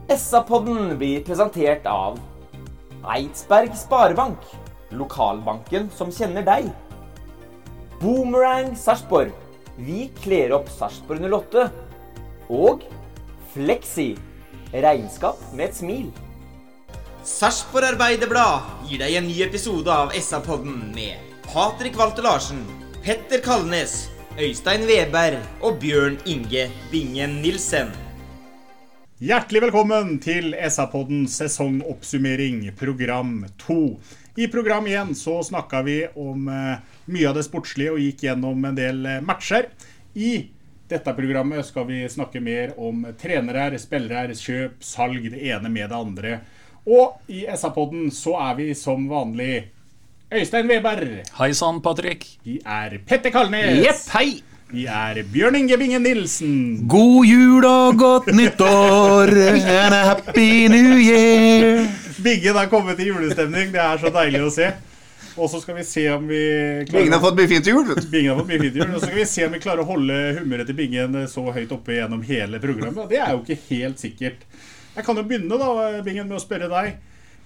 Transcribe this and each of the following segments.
SA-podden blir presentert av Eidsberg Sparebank, lokalbanken som kjenner deg. Boomerang Sarpsborg, vi kler opp Sarpsborg 08. Og Flexi, regnskap med et smil. Sarpsborg Arbeiderblad gir deg en ny episode av SA-podden med Patrik Walter Larsen, Petter Kalnes, Øystein Weber og Bjørn Inge Bingen Nilsen. Hjertelig velkommen til SA-poddens sesongoppsummering, program 2. I program 1 så snakket vi om mye av det sportslige og gikk gjennom en del matcher. I dette programmet skal vi snakke mer om trenere, spillere, kjøp, salg, det ene med det andre. Og i SA-podden så vi som vanlig Øystein Weber. Hei sann, Patrik. Vi Petter Kalnes. Jepp, hei. Vi Bjørn Inge Bingen Nilsen. God jul og godt nyttår, and a happy new year. Bingen har kommet i julestemning, det så deilig å se. Og så skal vi se om vi klarer... Bingen har fått mye fint til jul. Bingen har fått mye fint til jul, og så skal vi se om vi klarer å holde humøret til Bingen så høyt oppe gjennom hele programmet. Det jo ikke helt sikkert. Jeg kan jo begynne da, Bingen, med å spørre deg.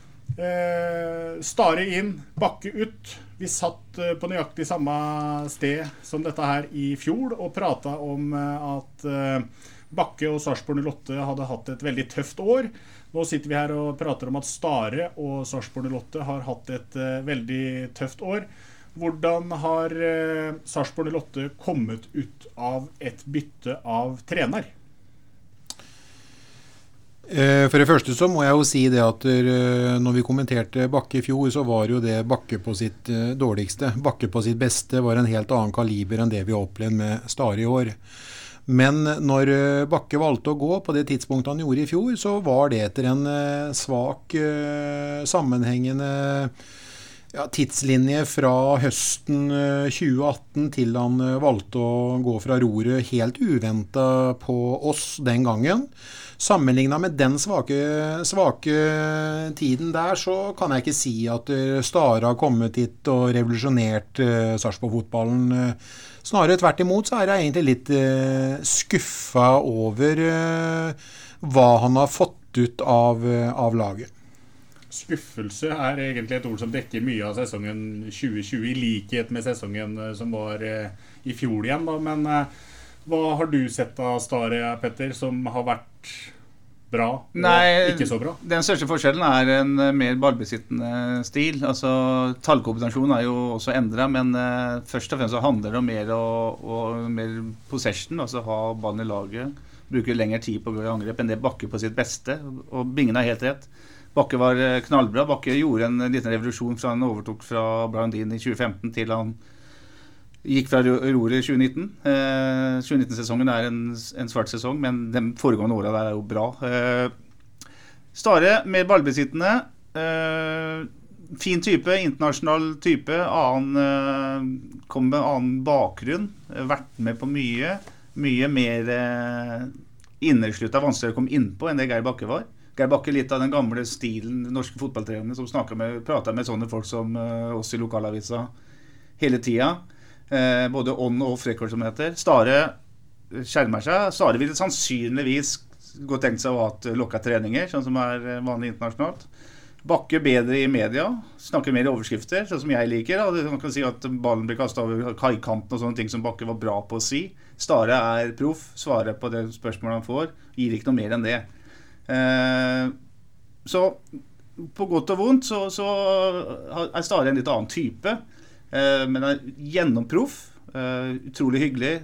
Stare inn, Bakke ut. Vi satt på nøyaktig samme sted som dette her i fjor og pratet om at Bakke og Sarpsborg 08 hadde hatt et veldig tøft år. Nå sitter vi her og prater om at Stare og Sarpsborg 08 har hatt et veldig tøft år. Hvordan har Sarpsborg 08 kommet ut av et bytte av trener? For det første så må jeg jo si det at når vi kommenterte Bakke i fjor, så var jo det Bakke på sitt dårligste. Bakke på sitt beste var en helt annen kaliber enn det vi har opplevd med Stare i år. Men når Bakke valgte å gå på det tidspunktet han gjorde i fjor, så var det etter en svak, sammenhengende tidslinje fra høsten 2018 til han valgte å gå fra roret helt uventet på oss den gangen. Sammenlignet med den svake tiden der, så kan jeg ikke si at Stare har kommet hit og revolusjonert Sarpsborg-fotballen. Snarere tvert imot så jeg egentlig litt skuffet over hva han har fått ut av laget. Skuffelse egentlig et ord som dekker mye av sesongen 2020, i likhet med sesongen som var i fjor igjen. Da. Men hva har du sett av Stare, Petter, som har vært bra og ikke så bra? Den største forskjellen en mer ballbesittende stil. Altså, tallkombinasjonen jo også endret, men først og fremst så handler det om mer possession, altså ha ballen i laget, bruke lengre tid på å gå i angrep enn det Bakke på sitt beste, og Bingen har helt rett. Bakke var knallbra. Bakke gjorde en liten revolusjon fra han overtok fra Brian Dean i 2015 til han gikk fra roret i 2019. 2019-sesongen en svart sesong, men de foregående årene der jo bra. Stare, mer ballbesittende, fin type, internasjonal type, kom med annen bakgrunn, vært med på mye mer innersluttet, vanskeligere å komme inn på enn det Geir Bakke var. Geir Bakke litt av den gamle stilen, norske fotballtrenerne som prater med sånne folk som oss i lokalavisa hele tiden. Både on- og off-record som det heter. Stare skjermer seg. Stare vil sannsynligvis gå tenkt seg å ha hatt lokket treninger, sånn som vanlig internasjonalt. Bakke bedre i media, snakker mer i overskrifter, sånn som jeg liker. Man kan si at ballen blir kastet over kaikanten og sånne ting som Bakke var bra på å si. Stare proff, svarer på det spørsmålet han får, gir ikke noe mer enn det. Så på godt og vondt så Stare en litt annen type, men gjennomproff, utrolig hyggelig,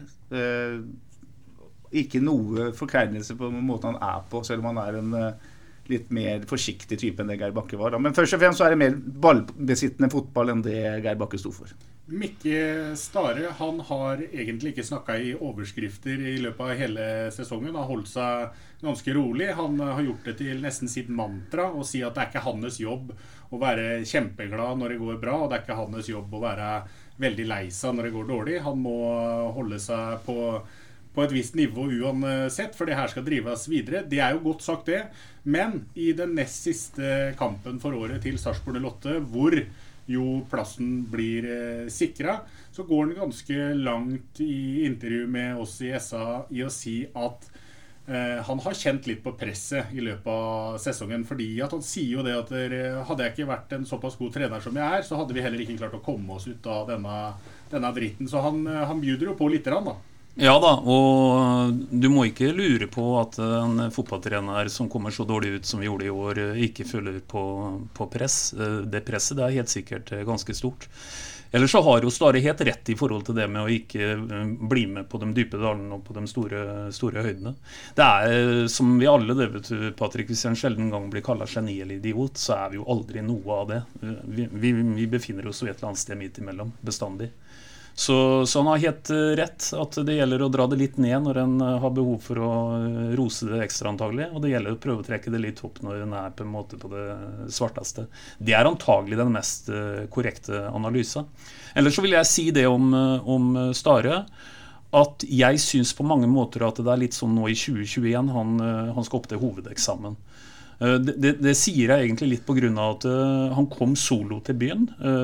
ikke noe forkleinelse på måten han på, selv om han en litt mer forsiktig type enn det Geir Bakke var. Men først og fremst så det mer ballbesittende fotball enn det Geir Bakke stod for. Mikke Stare, han har egentlig ikke snakket i overskrifter i løpet av hele sesongen. Han har holdt seg ganske rolig. Han har gjort det til nesten sitt mantra og si at det ikke hans jobb å være kjempeglad når det går bra, og det ikke hans jobb å være veldig lei seg når det går dårlig. Han må holde seg på et visst nivå uansett, for det her skal drives videre. Det jo godt sagt det, men i den nest siste kampen for året til Sarpsborg 08, hvor jo plassen blir sikret, så går han ganske langt i intervju med oss i SA i å si at Han har kjent litt på presset I løpet av sesongen, fordi at han sier jo det at hadde jeg ikke vært en såpass god trener som jeg så hadde vi heller ikke klart å komme oss ut av denne dritten. Så han bjuder jo på litt da. Ja da, og du må ikke lure på at en fotballtrener som kommer så dårlig ut som vi gjorde I år, ikke følger på press. Det presset det helt sikkert ganske stort. Ellers så har jo Stare helt rett I forhold til det med å ikke bli med på de dype dalene og på de store høydene. Det som vi alle det vet du, Patrick, hvis en sjelden gang blir kallet geni eller idiot, så vi jo aldri noe av det. Vi befinner oss jo et eller annet sted midt imellom, bestandig. Så han har helt rett at det gjelder å dra det litt ned når en har behov for å rose det ekstra antagelig, og det gjelder å prøve å trekke det litt opp når en på en måte på det svarteste. Det antagelig den mest korrekte analysen. Ellers så vil jeg si det om Stare, at jeg synes på mange måter at det litt sånn nå I 2021 han skal opp til hovedeksamen. Det sier jeg egentlig litt på grunn av at han kom solo til byen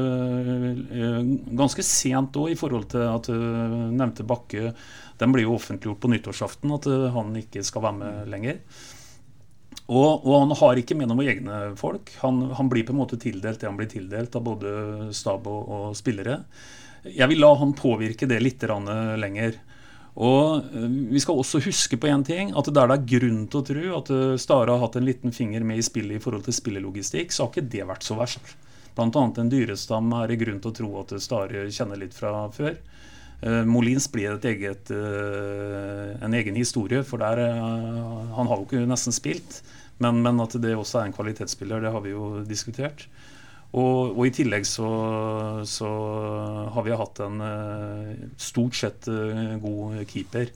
ganske sent også I forhold til at nevnte Bakke den ble jo offentliggjort på nyttårsaften at han ikke skal være med lenger og han har ikke med noen egne folk han blir på en måte tildelt det han blir tildelt av både stab og spillere jeg vil la han påvirke det litt lenger og vi skal også huske på en ting at der det grunn til å tro at Stare har hatt en liten finger med I spillet I forhold til spillelogistikk så har ikke det vært så verst blant annet en dyrestam det grunn til å tro at Stare kjenner litt fra før Molins blir en egen historie for der han har jo ikke nesten spilt men at det også en kvalitetsspiller det har vi jo diskutert og I tillegg så har vi hatt en stort sett god keeper.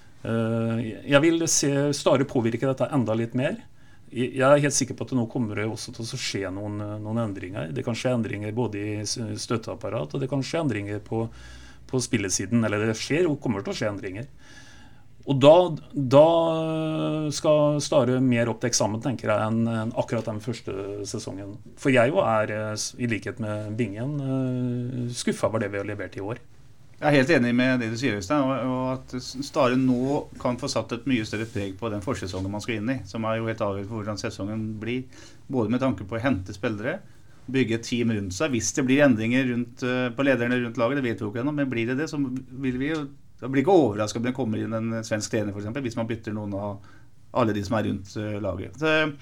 Jeg vil se Stare påvirke dette enda litt mer. Jeg helt sikker på at det nå kommer det også til å skje noen endringer. Det kan skje endringer både I støtteapparat, og det kan skje endringer på spillesiden, eller det kommer til å skje endringer. Og da skal Stare mer opp til eksamen, tenker jeg, enn akkurat den første sesongen. For jeg jo I likhet med Bingen, skuffet over det vi har levert I år. Jeg helt enig med det du sier, Øystein, og at Stare nå kan få satt et mye større preg på den forsesongen man skal inn I, som jo helt avgjort for hvordan sesongen blir, både med tanke på å hente spillere, bygge et team rundt seg. Hvis det blir endringer på lederne rundt laget, det vet vi jo ikke ennå, men blir det, så vil vi jo det blir ikke overrasket om det kommer inn en svensk trener for eksempel, hvis man bytter noen av alle de som rundt laget.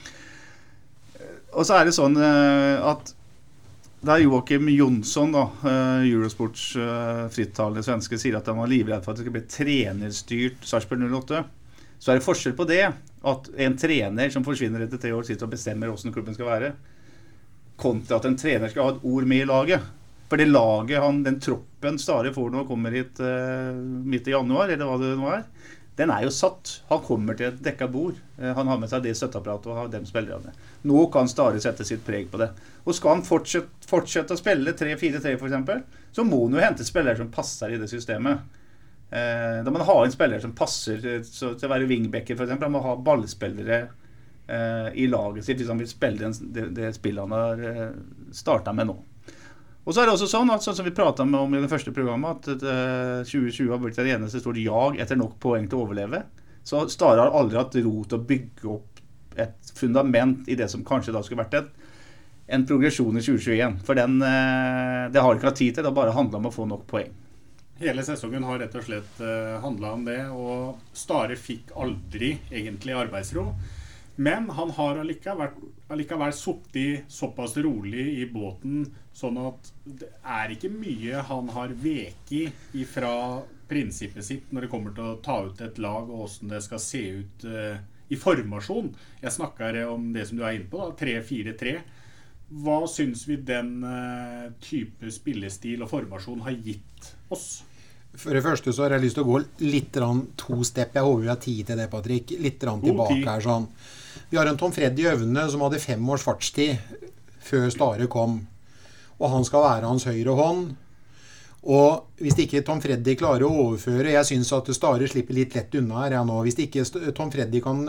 Og så det sånn at da Joakim Jonsson, Eurosports frittalende svenske, sier at han var livredd for at det skulle bli trenerstyrt Sarpsborg 08, så det forskjell på det at en trener som forsvinner etter 3 år sitter og bestemmer hvordan klubben skal være, kontra at en trener skal ha et ord med I laget. For det laget, den troppen Stare får nå kommer hit midt I januar, eller hva det nå den jo satt. Han kommer til et dekket bord. Han har med seg det støtteapparatet og har dem spillerne. Nå kan Stare sette sitt preg på det. Og skal han fortsette å spille 3-4-3 for eksempel, så må han jo hente spillere som passer I det systemet. Da må man ha en spiller som passer til å være wingbacker for eksempel. Han må ha ballspillere I laget sitt hvis han vil spille det spillet han har startet med nå. Og så det også sånn at sånn som vi pratet om I det første programmet at 2020 har blitt det eneste stort jag etter nok poeng til å overleve så Stare har aldri hatt ro til å bygge opp et fundament I det som kanskje da skulle vært en progresjon I 2021 for det har ikke hatt tid til det har bare handlet om å få nok poeng Hele sesongen har rett og slett handlet om det og Stare fikk aldri egentlig arbeidsro men han har allikevel suttet såpass rolig I båten sånn at det ikke mye han har veket ifra prinsippet sitt når det kommer til å ta ut et lag og hvordan det skal se ut I formasjon. Jeg snakker om det som du inne på, 3-4-3. Hva synes vi den type spillestil og formasjon har gitt oss? For det første så har jeg lyst til å gå litt 2 step. Jeg håper vi har tid til det, Patrick. Litt tilbake her sånn. Vi har en Tom Freddy Øvne som hadde 5 års fartstid før Stare kom. Og han skal være hans høyre hånd. Og hvis ikke Tom Freddy klarer å overføre, jeg synes at Stare slipper litt lett unna her nå. Hvis ikke Tom Freddy kan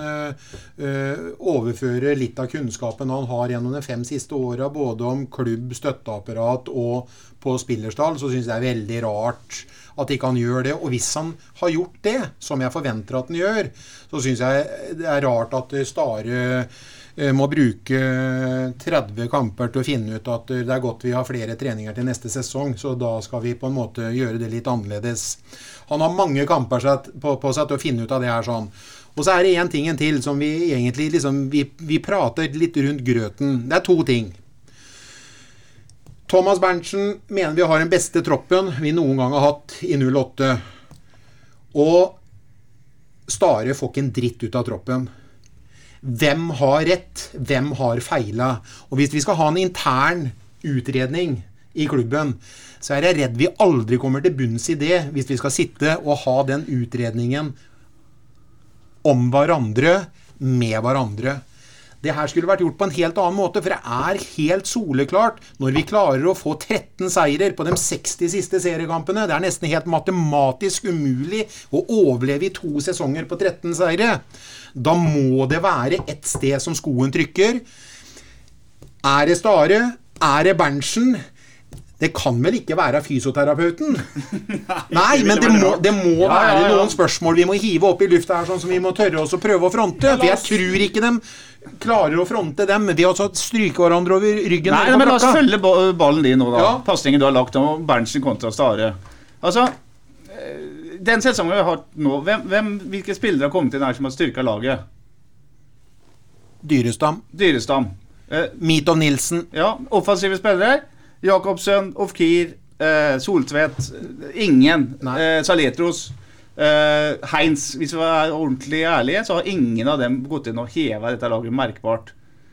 overføre litt av kunnskapen han har gjennom de 5 siste årene, både om klubb, støtteapparat og på spillerstall, så synes jeg det veldig rart at ikke han gjør det. Og hvis han har gjort det, som jeg forventer at han gjør, så synes jeg det rart at Stare må bruke 30 kamper til å finne ut at det godt vi har flere treninger til neste sesong, så da skal vi på en måte gjøre det litt annerledes. Han har mange kamper på seg til å finne ut av det her sånn. Og så det en ting til som vi egentlig vi prater litt rundt grøten. Det 2 ting. Thomas Berntsen mener vi har den beste troppen vi noen gang har hatt i 08. Og Stare får ikke en dritt ut av troppen. Hvem har rett? Hvem har feilet? Og hvis vi skal ha en intern utredning i klubben, så jeg redd vi aldri kommer til bunns i det hvis vi skal sitte og ha den utredningen om hverandre, med hverandre. Det her skulle vært gjort på en helt annen måte, for det helt soleklart når vi klarer å få 13 seirer på de 60 siste seriekampene. Det nesten helt matematisk umulig å overleve i 2 sesonger på 13 seire. Da må det være et sted som skoen trykker. Det Stare? Det Berntsen? Det kan vel ikke være fysioterapeuten? Nei, men det må være noen spørsmål vi må hive opp i lufta her, sånn som vi må tørre oss å prøve å fronte. For jeg tror ikke de klarer å fronte dem ved å stryke hverandre over ryggen. Nei, men la oss følge ballen din nå da. Ja. Passningen du har lagt om Berntsen kontra Stare. Altså, den sesongen vi har hatt nå, hvilke spillere har kommet inn her som har styrket laget? Dyrestam. Mitov Nilsen. Ja, offensive spillere. Jakobsen, Ofkir, Soltvedt, ingen. Saletros, Heinz. Hvis vi ordentlig ærlige, så har ingen av dem gått inn og hevet dette laget merkbart.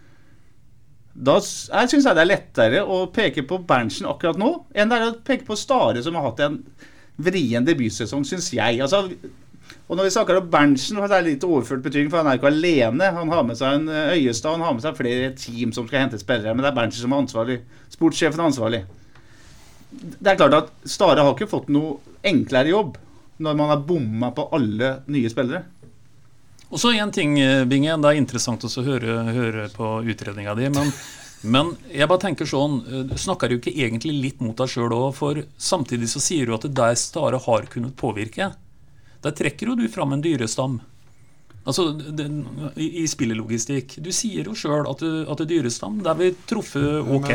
Jeg synes det lettere å peke på Berntsen akkurat nå, enn det å peke på Stare, som har hatt en vrien debutsesong, synes jeg. Altså, og når vi snakker om Berntsen, så det litt overført betydning, for han ikke alene. Han har med seg en Øyestad, han har med seg flere team som skal hente spillere, men det Berntsen som ansvarlig. Sportssjefen ansvarlig. Det klart at Stare har ikke fått noe enklere jobb når man har bommet på alle nye spillere. Og så en ting, Binge, det interessant å høre på utredningen din, men jeg bare tenker sånn, snakker du ikke egentlig litt mot deg selv også, for samtidig så sier du at det Stare har kunnet påvirke. Der trekker jo du fram en Dyrestam. Altså, i spillelogistikk. Du sier jo selv at Dyrestam, der vi truffet ok.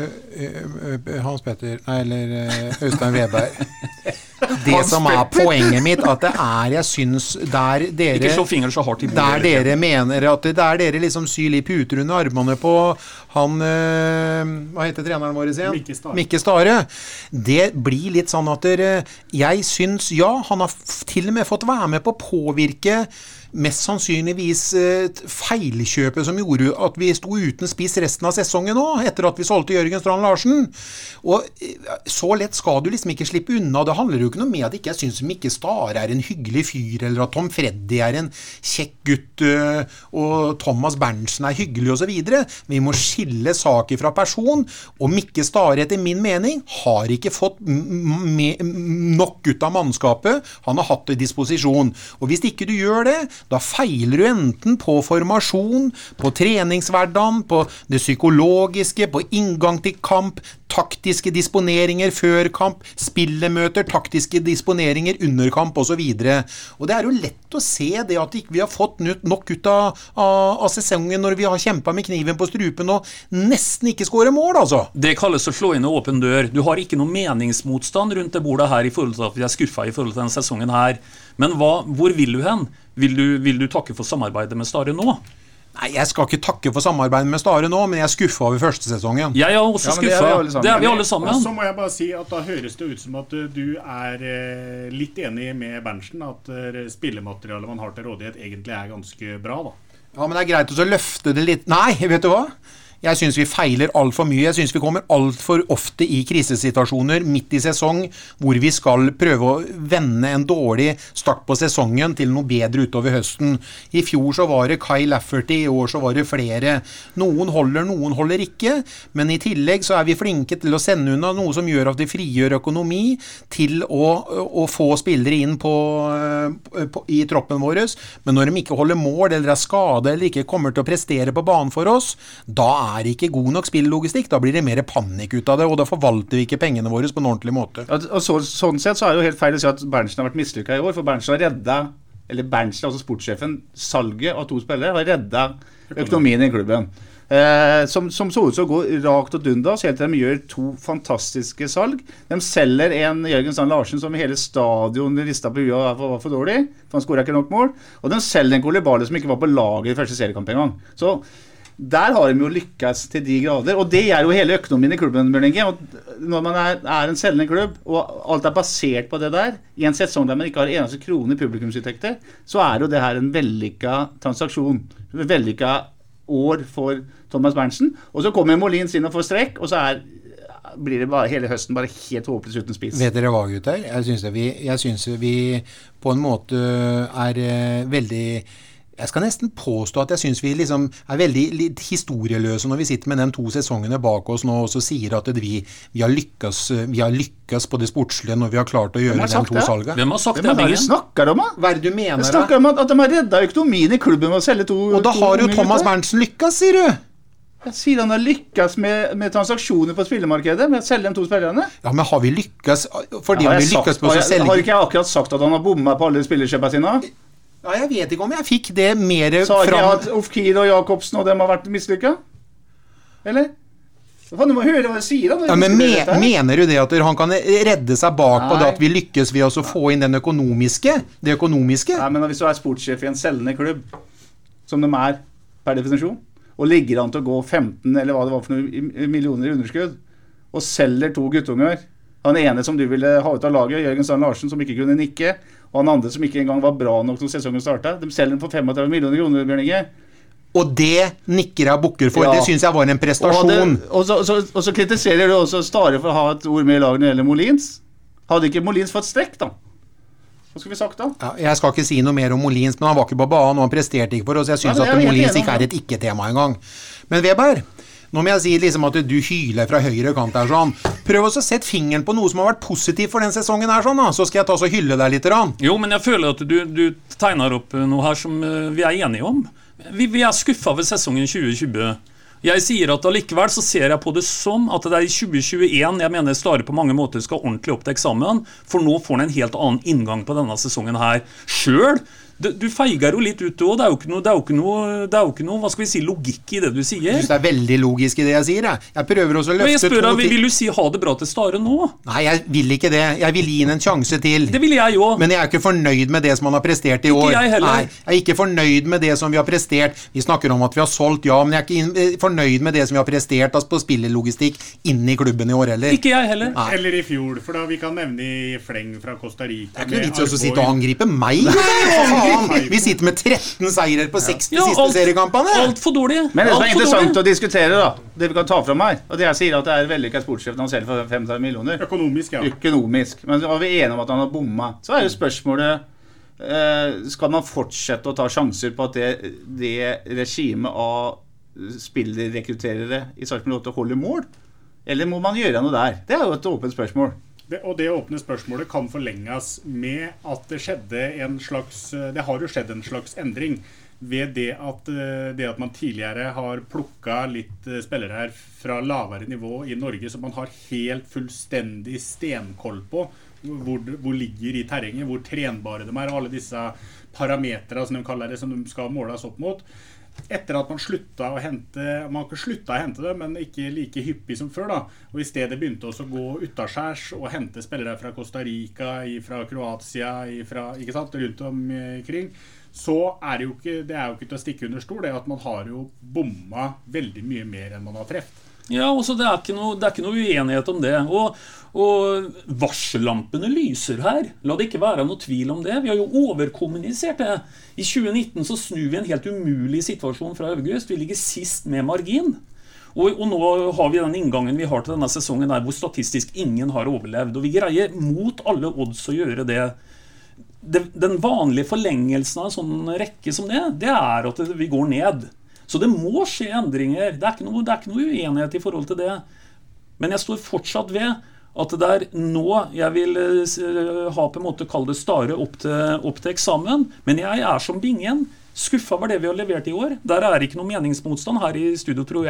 Hans Petter, eller Øystein Weberg. Det som poenget mitt, at det jeg synes, der dere ikke så fingeren så hardt i bordet. Der dere mener at der dere liksom syr litt puter under armene på han, hva heter treneren vår igjen? Mikke Stare. Det blir litt sånn at jeg synes, ja, han har til og med fått være med på å påvirke mest sannsynligvis feilkjøpet som gjorde at vi sto uten spiss resten av sesongen nå, etter at vi solgte Jørgen Strand Larsen. Og så lett skal du liksom ikke slippe unna. Det handler jo ikke noe med at ikke jeg synes Mikke Stare en hyggelig fyr, eller at Tom Freddy en kjekk gutt, og Thomas Berntsen hyggelig og så videre. Vi må skille saker fra person, og Mikke Stare etter min mening har ikke fått nok ut av mannskapet. Han har hatt det i disposisjon. Og hvis ikke du gjør det, da feiler du enten på formasjon, på treningshverdagen, på det psykologiske, på inngang til kamp, taktiske disponeringer før kamp, spillemøter, taktiske disponeringer under kamp og så videre. Og det jo lett å se det at vi har fått nok ut av sesongen når vi har kjempet med kniven på strupen og nesten ikke skårer mål, altså. Det kalles å slå inn en åpen dør. Du har ikke noe meningsmotstand rundt det bordet her i forhold til at vi skuffet i forhold til denne sesongen her. Men hvor vil du hen? Vil du takke for samarbeidet med Stare nå? Nei, jeg skal ikke takke for samarbeidet med Stare nå, men jeg skuffet over første sesongen. Jeg er også skuffet. Det vi alle sammen. Og så må jeg bare si at da høres det ut som at du litt enig med Berntsen, at spillematerialet man har til rådighet egentlig ganske bra, da. Ja, men det greit å løfte det litt. Nei, vet du hva? Jeg synes vi feiler alt for mye. Jeg synes vi kommer alt for ofte i krisesituasjoner midt i sesong, hvor vi skal prøve å vende en dårlig start på sesongen til noe bedre utover høsten. I fjor så var det Kyle Lafferty, i år så var det flere. Noen holder ikke, men i tillegg så vi flinke til å sende unna noe som gjør at vi frigjør økonomi til å få spillere inn i troppen vår. Men når de ikke holder mål, eller skade, eller ikke kommer til å prestere på banen for oss, da det ikke god nok spillelogistikk. Da blir det mer panikk ut av det, og da forvalter vi ikke pengene våre på en ordentlig måte. Og sånn sett så det jo helt feil å si at Berntsen har vært mislykket i år, for Berntsen har reddet, eller Berntsen, altså sportssjefen, salget av 2 spillere, har reddet økonomien i klubben. Som så ut til å gå rakt og dundas, helt til de gjør 2 fantastiske salg. De selger en Jørgen Strand Larsen som hele stadion ristet på huet var for dårlig, for han skåret ikke nok mål, og de selger en Koulibaly som ikke var på laget i første seriekamp en gang. Så der har de jo lykkes til de grader, og det jo hele økonomien i klubben, Bjørn Inge. Og når man en selgende klubb, og alt basert på det der, i en sesong der man ikke har eneste krone i publikumsinntekter, så jo det her en vellykket transaksjon, en vellykket år for Thomas Berntsen, og så kommer Molins inn og får strekk, og så blir det bare hele høsten bare helt håpløst uten spiss. Vet dere hva, gutter? Jeg synes vi på en måte veldig... Jeg skal nesten påstå at jeg synes vi liksom veldig historieløse når vi sitter med de 2 sesongene bak oss nå, og så sier at vi har lykkes på det sportslige når vi har klart å gjøre de 2 salgene. Hvem har sagt det? Hvem snakker om? Hva det du mener? Jeg snakker om at de har reddet økonomien i klubben med å selge 2. Og da har jo Thomas Berntsen lykkes, sier du? Jeg sier han har lykkes med transaksjoner på spillemarkedet, med å selge de 2 spillerne. Ja, men har vi lykkes? Fordi har vi lykkes på å selge... Har ikke jeg akkurat sagt at han har bommet på alle spillerkjøpene sine? Ja, jeg vet ikke om jeg fikk det mer fram... Sa ikke jeg at Ofkir og Jakobsen og dem har vært mislykket? Eller? Du må høre hva jeg sier da. Ja, men mener du det at han kan redde seg bak på det at vi lykkes ved å få inn det økonomiske? Ja, men hvis du sportssjef i en selgende klubb, som de per definisjon, og ligger an til å gå 15 eller hva det var for noen millioner i underskudd, og selger 2 guttunger, han ene som du ville ha ut av laget, Jørgen Strand Larsen, som ikke kunne nikke, og han andre som ikke engang var bra nok når sesongen startet, de selger den for 35 millioner kroner, Bjørn Inge. Og det nikker jeg bukker for, det synes jeg var en prestasjon. Og så kritiserer du også Stare for å ha et ord med i laget når det gjelder Molins. Hadde ikke Molins fått strekk da? Hva skal vi sagt da? Ja, jeg skal ikke si noe mer om Molins, men han var ikke på banen, og han presterte ikke for oss. Jeg synes at Molins ikke et ikke-tema engang. Men Weber, nå må jeg si liksom at du hyler fra høyre kant her sånn. Prøv også å sette fingeren på noe som har vært positivt for den sesongen her sånn da, så skal jeg ta så hylle deg litt. Jo, men jeg føler at du tegner opp noe her som vi enige om. Vi skuffet over sesongen 2020. Jeg sier at allikevel så ser jeg på det som at det i 2021 jeg mener Stare på mange måter skal ordentlig opp til eksamen, for nå får han en helt annen inngang på denne sesongen her. Selv du feiger jo litt ut, og det er jo ikke noe, hva skal vi si, logikk i det du sier. Jeg synes det veldig logisk i det jeg sier. Jeg prøver også å løfte jeg spør deg, vil du si ha det bra til Stare nå? Nei, jeg vil ikke det. Jeg vil gi en sjanse til. Det vil jeg jo. Men jeg ikke fornøyd med det som han har prestert i år. Ikke jeg heller. Nei, jeg ikke fornøyd med det som vi har prestert. Vi snakker om at vi har solgt, ja, men jeg ikke fornøyd med det som vi har prestert på spillelogistikk inn i klubben i år heller. Ikke jeg heller. Nei. Eller i fjor, for da vi kan nevne i fleng fra Costa Rica. Det ikke noe vits å sitte og angripe meg. Vi sitter med 13 seirer på 60 siste seriekampene. Alt for dårlig. Men det som interessant å diskutere da, det vi kan ta fra meg, og det jeg sier at det vellykket sportssjef når han selger for 35 millioner. Økonomisk, ja. Økonomisk. Men så var vi enige om at han har bommet. Så jo spørsmålet, skal man fortsette å ta sjanser på at det regimet av spillerrekrutterere i Sarpsborg 8 holder mål? Eller må man gjøre noe der? Det jo et åpent spørsmål. Og det åpne spørsmålet kan forlenges med at det har jo skjedd en slags endring ved det at man tidligere har plukket litt spillere her fra lavere nivå i Norge som man har helt fullstendig stenkoll på hvor ligger i terrenget, hvor trenbare de alle disse parametrene som de kaller det, som de skal måles opp mot. Etter at man slutta å hente, man har ikke sluttet å hente det, men ikke like hyppig som før da, og i stedet begynte også å gå utaskjærs og hente spillere fra Costa Rica, fra Kroatia, ikke sant, rundt omkring, så det jo ikke til å stikke under stol det at man har jo bommet veldig mye mer enn man har treft. Ja, også det er ikke noe uenighet om det, og varsellampene lyser her. La det ikke være noe tvil om det. Vi har jo overkommunisert det. I 2019 så snur vi en helt umulig situasjon fra august. Vi ligger sist med margin. Og nå har vi den inngangen vi har til denne sesongen der, hvor statistisk ingen har overlevd. Og vi greier mot alle odds å gjøre det. Den vanlige forlengelsen av en sånn rekke som det er at vi går ned. Så det må skje endringer. Det er ikke noe uenighet i forhold til det. Men jeg står fortsatt ved at det nå jeg vil ha på en måte kalle det Stare opp til eksamen. Men jeg som Bingen skuffet over det vi har levert i år. Der ikke noe meningsmotstand her i studio, tror jeg.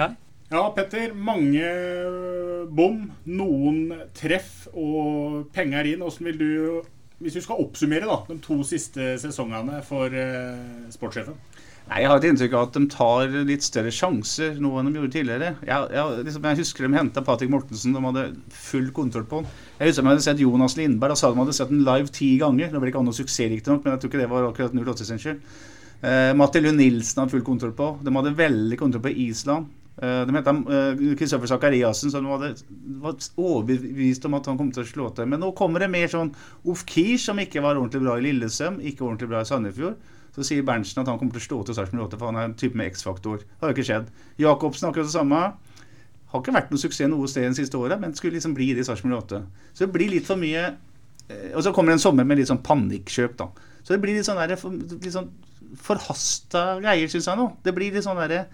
Ja, Petter, mange bom, noen treff og penger inn. Hvordan vil du, hvis du skal oppsummere da, de 2 siste sesongene for sportssjefen? Nei, jeg har et inntrykk av at de tar litt større sjanser nå enn de gjorde tidligere. Jeg husker de hentet Patrick Mortensen, de hadde full kontroll på han. Jeg husker de hadde sett Jonas Lindberg, og sa de hadde sett den live 10 ganger. Det ble ikke noe suksessriktig nok, men jeg tror ikke det var akkurat 08 sin skyld. Matti Lund Nilsen hadde full kontroll på. De hadde veldig kontroll på Island. De heter Kristoffer Zakariasen, så de var overbevist om at han kom til å slå til. Men nå kommer det mer sånn Ulf Kier, som ikke var ordentlig bra i Lillesøm, ikke ordentlig bra i Sandefjord. Så sier Berntsen at han kommer til å slå til Sarpsborg 08, for han er en type med X-faktor. Det har jo ikke skjedd. Jakobsen akkurat det samme. Har ikke vært noe suksess noe sted den siste året, men skulle liksom bli det i Sarpsborg 08. Så det blir litt for mye. Og så kommer det en sommer med litt sånn panikkjøp da. Så det blir litt sånn forhasta greier, synes jeg nå. Det blir litt sånn der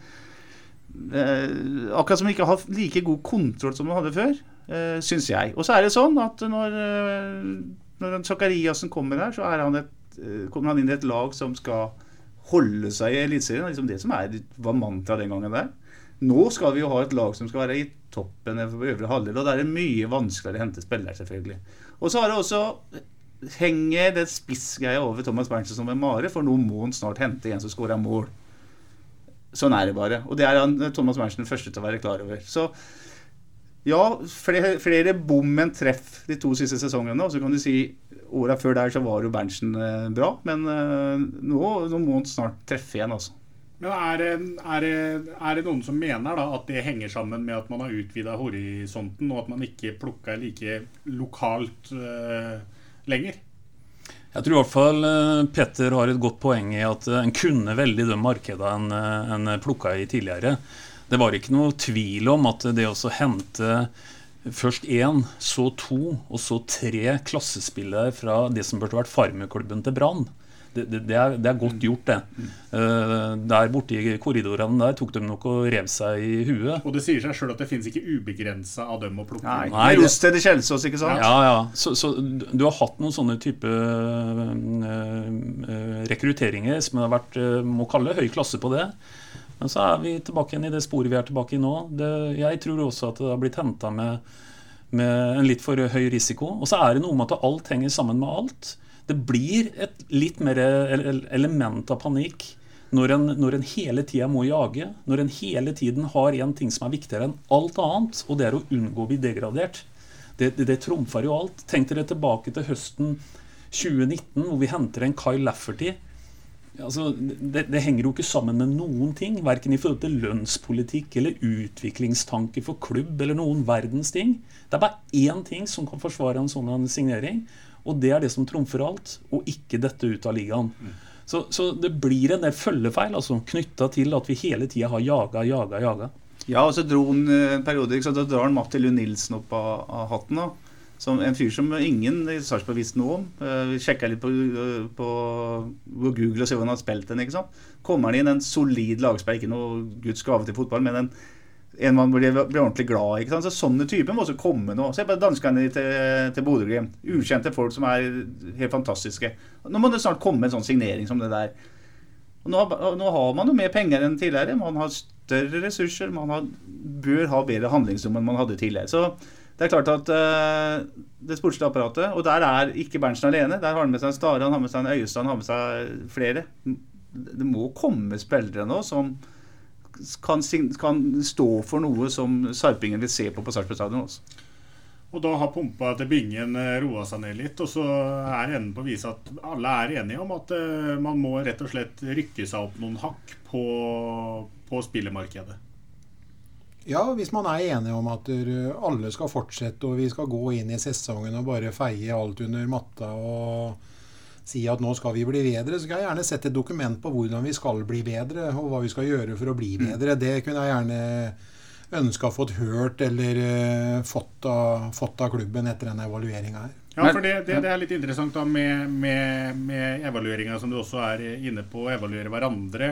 akkurat som ikke har like god kontroll som de hadde før, synes jeg. Og så er det sånn at når Zakariasen kommer her, så kommer han inn i et lag som skal holde seg i elitserien, liksom det som var mantra den gangen der. Nå skal vi jo ha et lag som skal være i toppen på øvre halvdel, og det er mye vanskeligere å hente spillere selvfølgelig. Og så har det også henger det spissgreia over Thomas Berntsen som en mare, for nå må han snart hente en som skårer mål. Sånn er det bare. Og det Thomas Berntsen den første til å være klar over. Så ja, flere bom enn treff de 2 siste sesongene, og så kan du si året før der så var jo Berntsen bra, men nå må han snart treffe igjen altså. Men er det noen som mener da at det henger sammen med at man har utvidet horisonten, og at man ikke plukker like lokalt lenger? Jeg tror i hvert fall Petter har et godt poeng i at en kunne veldig det markedet en plukket i tidligere. Det var ikke noe tvil om at det å hente først 1, så 2 og så 3 klassespillere fra det som burde vært farmerklubben til Brann. Det er godt gjort det. Der borte i korridorene der tok de nok og rev seg i huet. Og det sier seg selv at det finnes ikke ubegrenset av dem å plukke. Nei, just det Kjelsås, ikke sant? Ja. Så du har hatt noen sånne type rekrutteringer som har vært, må kalle høy klasse på det. Men så er vi tilbake igjen i det sporet vi er tilbake i nå. Jeg tror også at det har blitt hentet med en litt for høy risiko. Og så er det noe med at alt henger sammen med alt. Det blir et litt mer element av panikk når en hele tiden må jage, når en hele tiden har en ting som er viktigere enn alt annet, og det å unngå å bli degradert. Det trumfer jo alt. Tenk dere tilbake til høsten 2019, hvor vi henter en Kyle Lafferty. Altså, det henger jo ikke sammen med noen ting, hverken i forhold til lønnspolitikk eller utviklingstanker for klubb eller noen verdens ting. Det er bare én ting som kan forsvare en sånn signering, og det er det som trumfer alt, og ikke dette ut av ligaen. Så det blir en del følgefeil, altså, knyttet til at vi hele tiden har jaga. Ja, og så dro han en periode, så da drar han Matti Lund Nilsen opp av hatten da. Som en fyr som ingen i Sarpsborg visste noe om. Vi sjekket litt på Google og se hva han har spilt den, ikke sant? Kommer han inn en solid lagspiller, ikke noe Guds gave til fotball, men en man blir ordentlig glad, ikke sant? Så sånne typer må også komme nå. Se på danskene til Bodø-Glimt. Ukjente folk som er helt fantastiske. Nå må det snart komme en sånn signering som det der. Og nå har man jo mer penger enn tidligere. Man har større ressurser. Bør ha bedre handlingsrom enn man hadde tidligere. Så det er klart at det sportslige apparatet, og der er ikke Berntsen alene. Der har han med seg Stare, han har med seg en Øyestad, han har med seg flere. Det må komme spillere nå som kan stå for noe som Sarpingen vil se på Sarpsborg stadion også. Og da har pumpa til Bingen roet seg ned litt, og så er enden på å vise at alle er enige om at man må rett og slett rykke seg opp noen hakk på spillemarkedet. Ja, hvis man er enige om at alle skal fortsette, og vi skal gå inn i sesongen og bare feie alt under matta og si at nå skal vi bli bedre, så kan jeg gjerne sette et dokument på hvordan vi skal bli bedre, og hva vi skal gjøre for å bli bedre. Det kunne jeg gjerne ønske å fått hørt, eller fått av klubben etter den evalueringen her. Ja, for det er litt interessant da med evalueringen som du også er inne på, å evaluere hverandre.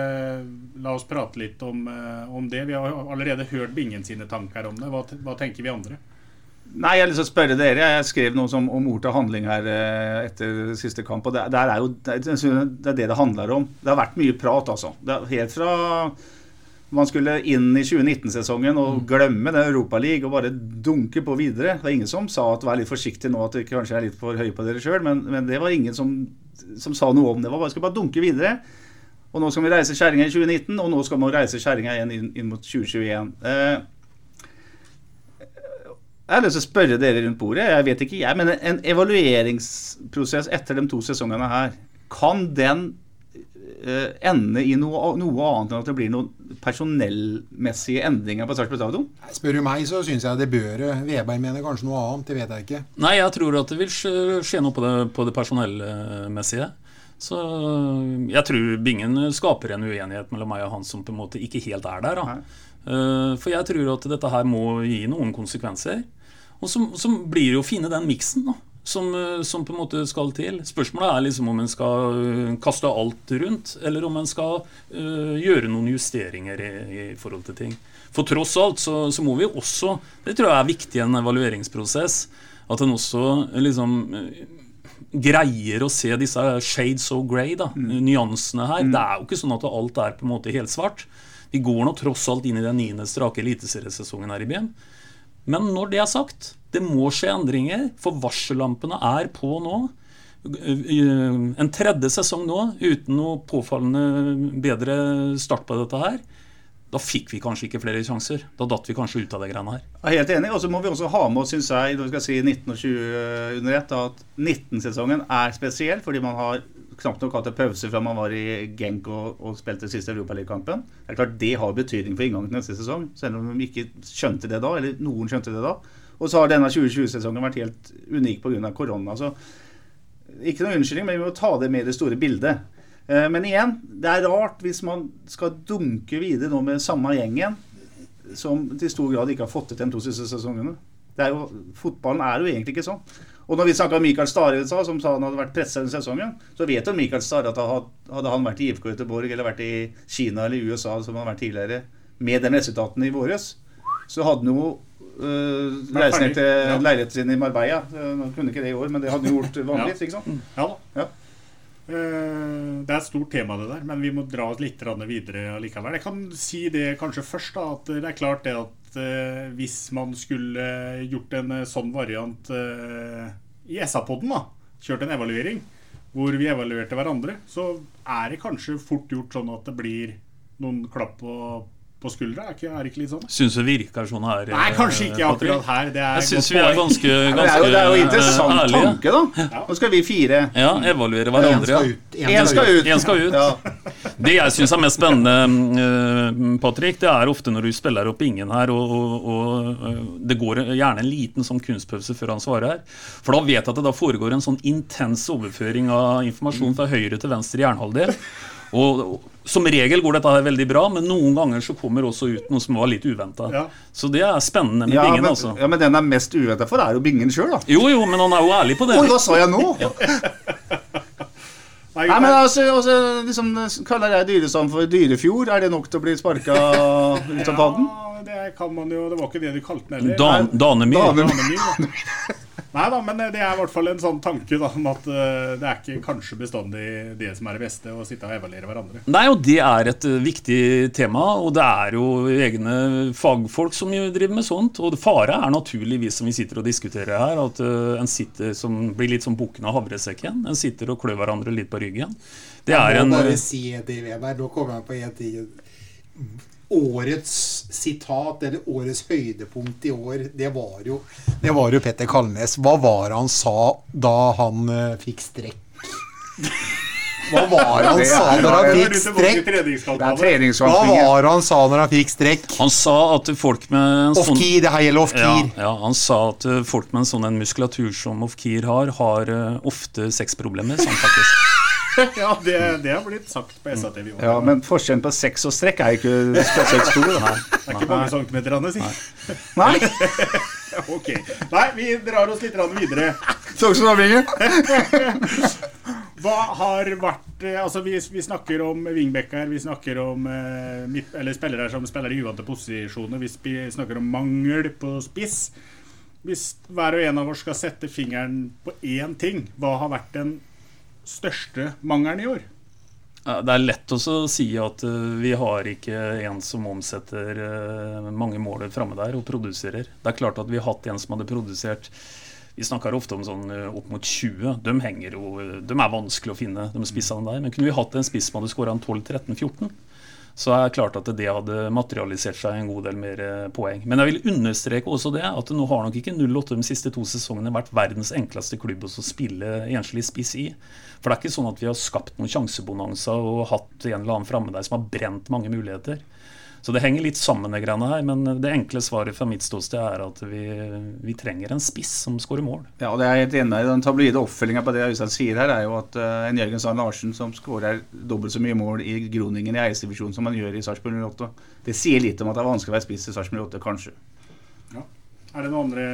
La oss prate litt om det. Vi har allerede hørt Bingen sine tanker om det. Hva tenker vi andre? Nei, jeg har lyst til å spørre dere. Jeg skrev noe om ord til handling her etter siste kamp, og det er det handler om. Det har vært mye prat, altså. Det er helt fra man skulle inn i 2019-sesongen og glemme den Europa League og bare dunke på videre. Det var ingen som sa at vær litt forsiktig nå, at du kanskje litt for høy på dere selv, men det var ingen som sa noe om det. Vi skal bare dunke videre. Og nå skal vi reise kjæringa i 2019, og nå skal vi reise kjæringa igjen inn mot 2021. Jeg har lyst til å spørre dere rundt bordet, jeg vet ikke jeg, men en evalueringsprosess etter de 2 sesongene her, kan den ende i noe annet enn at det blir noen personellmessige endringer på Sarpsborg Stadion? Spør du meg, så synes jeg det bør. Weberg mener kanskje noe annet, det vet jeg ikke. Nei, jeg tror at det vil skje noe på det personellmessige. Så jeg tror Bingen skaper en uenighet mellom meg og han som på en måte ikke helt der da. For jeg tror at dette her må gi noen konsekvenser. Og så blir det jo å finne den miksen da. Som på en måte skal til. Spørsmålet liksom om en skal kaste alt rundt, eller om en skal gjøre noen justeringer i forhold til ting. For tross alt så må vi også, det tror jeg er viktig i en evalueringsprosess, at en også liksom greier å se disse shades of grey da, nyansene her. Det jo ikke sånn at alt på en måte helt svart. Vi går nå tross alt inn i den 9. strake eliteseriesesongen her i BM. Men når det sagt, det må skje endringer, for varsellampene på nå. En 3. sesong nå, uten noe påfallende bedre start på dette her, da fikk vi kanskje ikke flere sjanser. Da datt vi kanskje ut av det greiene her. Jeg helt enig, og så må vi også ha med oss, synes jeg, når vi skal si 19 og 20 under ett, at 19-sesongen spesiell, fordi man har knapt nok hatt en pause fra man var i Genk og spilte siste Europa League-kampen. Det klart det har betydning for inngangen til neste sesong, selv om de ikke skjønte det da, eller noen skjønte det da. Og så har denne 2020-sesongen vært helt unik på grunn av korona. Så ikke noe unnskyldning, men vi må ta det med i det store bildet. Men igjen, det rart hvis man skal dunke videre nå med samme gjengen, som til stor grad ikke har fått til de 2 siste sesongene. Fotballen jo egentlig ikke sånn. Og når vi snakker om Mikael Stare, som sa han hadde vært presset denne sesongen, så vet jo Mikael Stare at hadde han vært i IFK Göteborg, eller vært i Kina eller USA, som han har vært tidligere, med den resultaten i våres, så hadde han jo reist ned til leiligheten sin i Marbella. Nå kunne ikke det i år, men det hadde han gjort vanligvis, ikke sant? Ja da. Det et stort tema det der, men vi må dra oss litt videre likevel. Jeg kan si det kanskje først da, at det klart det at hvis man skulle gjort en sånn variant i SA-podden da, kjørt en evaluering hvor vi evaluerte hverandre, så det kanskje fort gjort sånn at det blir noen klapp på skuldra, det ikke litt sånn? Synes det virker sånn her. Nei, kanskje ikke akkurat her. Jeg synes vi ganske det jo interessant ærlige. Tanke da. Nå skal vi 4. Ja, evaluere hverandre. En skal ut. Ja. Det jeg synes mest spennende, Patrick, det ofte når du spiller opp ingen her, og det går gjerne en liten sånn kunstpause før han svarer her. For da vet jeg at det da foregår en sånn intens overføring av informasjon fra høyre til venstre hjernehalvdel. Og som regel går dette her veldig bra, men noen ganger så kommer også ut noe som var litt uventet. Ja. Så det spennende med Bingen, altså. Ja, men den mest uventet for jo Bingen selv, da. Jo, men han jo ærlig på det. Oi, hva sa jeg nå? Ja. Nei, men altså liksom, kaller jeg Dyresand for Dyrefjord? Det nok til å bli sparket ut av padden? Ja, det kan man jo, det var ikke det du kalte den heller. Danemyr. Nei da, men det I hvert fall en sånn tanke da, om at det ikke kanskje bestandig det som det beste å sitte og evaluere hverandre. Nei, og det et viktig tema, og det jo egne fagfolk som driver med sånt, og det fare naturligvis som vi sitter og diskuterer her, at en sitter som blir litt som bukken av havresekken, en sitter og klør hverandre litt på ryggen. Det jeg må bare si det, Weber, nå kommer jeg på en ting. Årets sitat, eller årets høydepunkt I år, det var jo Petter Kalnes. Hva var han sa da han fikk strekk? Hva var han sa når han fikk strekk? Hva var han sa når han fikk strekk? Han sa at folk med en sånn... Off-Keir, det gjelder Off-Keir. Ja, han sa at folk med en sånn muskulatur som Off-Keir har ofte sexproblemer, sånn faktisk. Ja, det har blitt sagt på SA-TV. Ja, men forskjellen på sex og strekk ikke spesielt stor. Da. Det ikke mange centimeter, Anne, si. Nei. Ok. Nei, vi drar oss litt videre. Takk skal du ha, Bingen. Hva har vært, altså vi snakker om wingbacker, vi snakker om spillere som spiller I uvante posisjoner, vi snakker om mangel på spiss. Hvis hver og en av oss skal sette fingeren på en ting, hva har vært den største mangelen I år? Ja, det lett også å si at vi har ikke en som omsetter mange mål fremme der og produserer. Det klart at vi har hatt en som hadde produsert. Vi snakker ofte om sånn opp mot 20. De henger jo, de vanskelig å finne, de spissene der. Men kunne vi hatt en spiss som hadde skåret en 12, 13, 14, så det klart at det hadde materialisert seg en god del mer poeng. Men jeg vil understreke også det, at nå har nok ikke 08 de siste 2 sesongene vært verdens enkleste klubb å spille enslig spiss i. For det ikke sånn at vi har skapt noen sjansebonanza og hatt en eller annen fremme der som har brent mange muligheter. Så det henger litt sammen de greiene her, men det enkle svaret fra mitt ståsted at vi trenger en spiss som skårer mål. Ja, og det helt enig i. Den tabloide oppfølgingen på det Øystein sier her jo at en Jørgen Sand Larsen som skårer dobbelt så mye mål i Groningen i Eis-divisjonen som han gjør i Sarpsborg 08. Det sier litt om at det vanskelig å være spiss i Sarpsborg 08, kanskje. Ja. Det noen andre...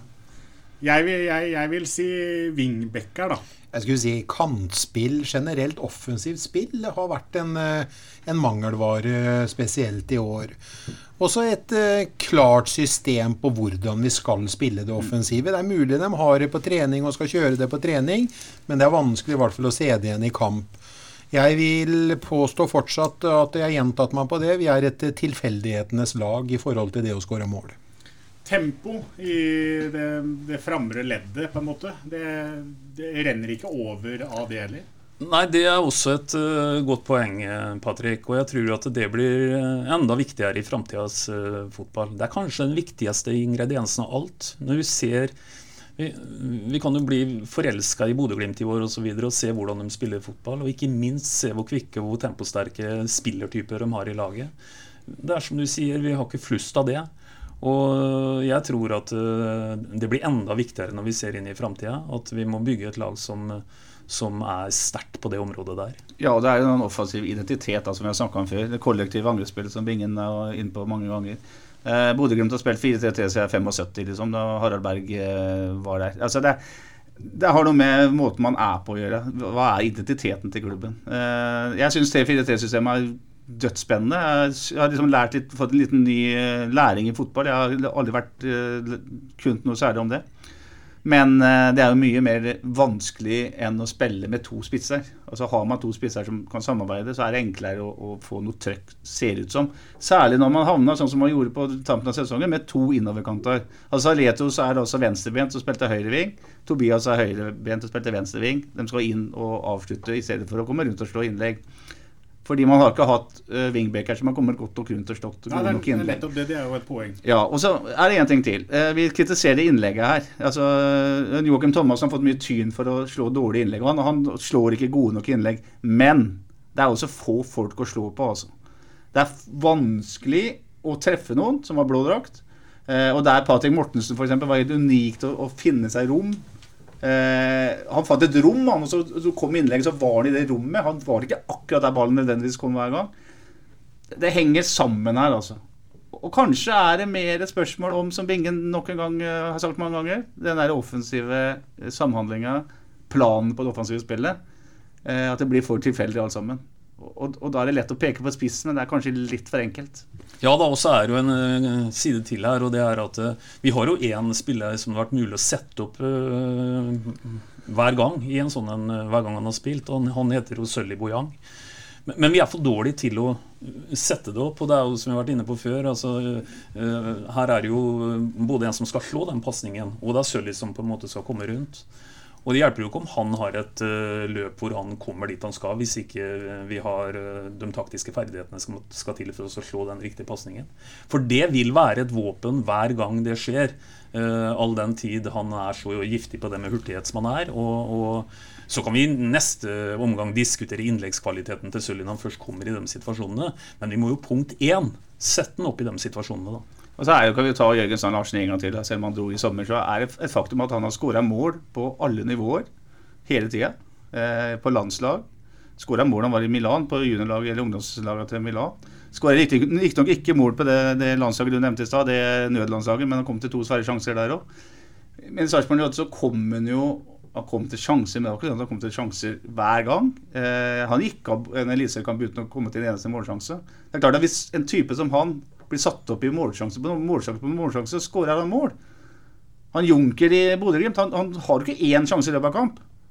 Jeg vil si wingbacker da. Jeg skulle si kantspill, generelt offensivt spill, har vært en mangelvare spesielt i år. Også et klart system på hvordan vi skal spille det offensive. Det mulig de har det på trening og skal kjøre det på trening, men det vanskelig i hvert fall å se det igjen i kamp. Jeg vil påstå fortsatt at jeg har gjentatt meg på det. Vi et tilfeldighetenes lag i forhold til det å skåre mål. Tempo i det framre leddet på en måte, det renner ikke over av det heller. Nei, det også et godt poeng, Patrick, og jeg tror at det blir enda viktigere i fremtidens fotball. Det kanskje den viktigste ingrediensen av alt. Når vi ser, vi kan jo bli forelsket i Bodø/Glimt i år og så videre, og se hvordan de spiller fotball, og ikke minst se hvor kvikke og hvor temposterke spillertyper de har i laget. Det som du sier, vi har ikke flust av det. Og jeg tror at det blir enda viktigere når vi ser inn i fremtiden, at vi må bygge et lag som sterkt på det området der. Ja, og det jo en offensiv identitet da, som vi har snakket om før. Det kollektive angrepsspillet som Bingen inne på mange ganger. Bodø/Glimt har spilt 4-3-3 siden 75 liksom, da Harald Berg var der. Altså det har noe med måten man på å gjøre. Hva identiteten til klubben? Jeg synes 3-4-3-systemet dødsspennende. Jeg har liksom fått en liten ny læring i fotball. Jeg har aldri vært kunnet noe særlig om det. Men det jo mye mer vanskelig enn å spille med 2 spisser. Altså har man 2 spisser som kan samarbeide, så det enklere å få noe trøkk, ser ut som. Særlig når man havner, sånn som man gjorde på tampen av sesongen, med 2 innoverkanter. Altså Letos også venstrebent og spilte høyreving. Tobias høyrebent og spilte venstreving. De skal inn og avslutte i stedet for å komme rundt og slå innlegg. Fordi man har ikke hatt wingbacker som har kommet godt nok rundt og slått gode nok innlegg. Det jo et poeng. Ja, og så det en ting til. Vi kritiserer innlegget her. Altså, Joachim Thomas har fått mye tyn for å slå dårlige innlegg. Han slår ikke gode nok innlegg. Men det også få folk å slå på. Altså. Det vanskelig å treffe noen som har blå drakt. Og der Patrick Mortensen for eksempel var helt unikt å finne seg rom. Han fant et rom, og så kom innlegget, så var han i det rommet. Han var ikke akkurat der ballen nødvendigvis kom hver gang. Det henger sammen her altså. Og kanskje det mer et spørsmål om, som Bingen nok en gang har sagt mange ganger, den der offensive samhandlingen, planen på det offensive spillet, at det blir for tilfeldig alt sammen. Og da det lett å peke på spissen, men det kanskje litt for enkelt. Ja, da også jo en side til her, og det at vi har jo en spiller som det har vært mulig å sette opp hver gang i en sånn hver gang han har spilt, og han heter jo Sølli Bojang. Men vi for dårlige til å sette det opp, og det jo som vi har vært inne på før, altså, her det jo både en som skal slå den passningen, og det Sølli som på en måte skal komme rundt. Og det hjelper jo ikke om han har et løp hvor han kommer dit han skal, hvis ikke vi har de taktiske ferdighetene som skal til for å slå den riktige passningen. For det vil være et våpen hver gang det skjer, all den tid han så giftig på det med hurtighet som han og så kan vi i neste omgang diskutere innleggskvaliteten til Sølli når han først kommer i de situasjonene, men vi må jo punkt 1 sette den opp i de situasjonene da. Og så kan vi ta Jørgen Sand Larsen en gang til, selv om han dro i sommer, så det et faktum at han har skåret mål på alle nivåer, hele tiden, på landslag. Skåret mål han var i Milan, på juniorlaget eller ungdomslaget til Milan. Skåret riktig nok ikke mål på det landslaget du nevnte i sted, det nødlandslaget, men han kom til 2 svære sjanser der også. Men i Sarpsborg 08 så kom han kom til sjanser, men han kom til sjanser hver gang. Han gikk av en eliteseriekamp uten å komme til en eneste målsjanse. Det klart at hvis en type som han blir satt opp i målsjanse på målsjanse, så skårer han mål. Han Junker i Bodø/Glimt, han har ikke 1 sjanse i løpet av kamp.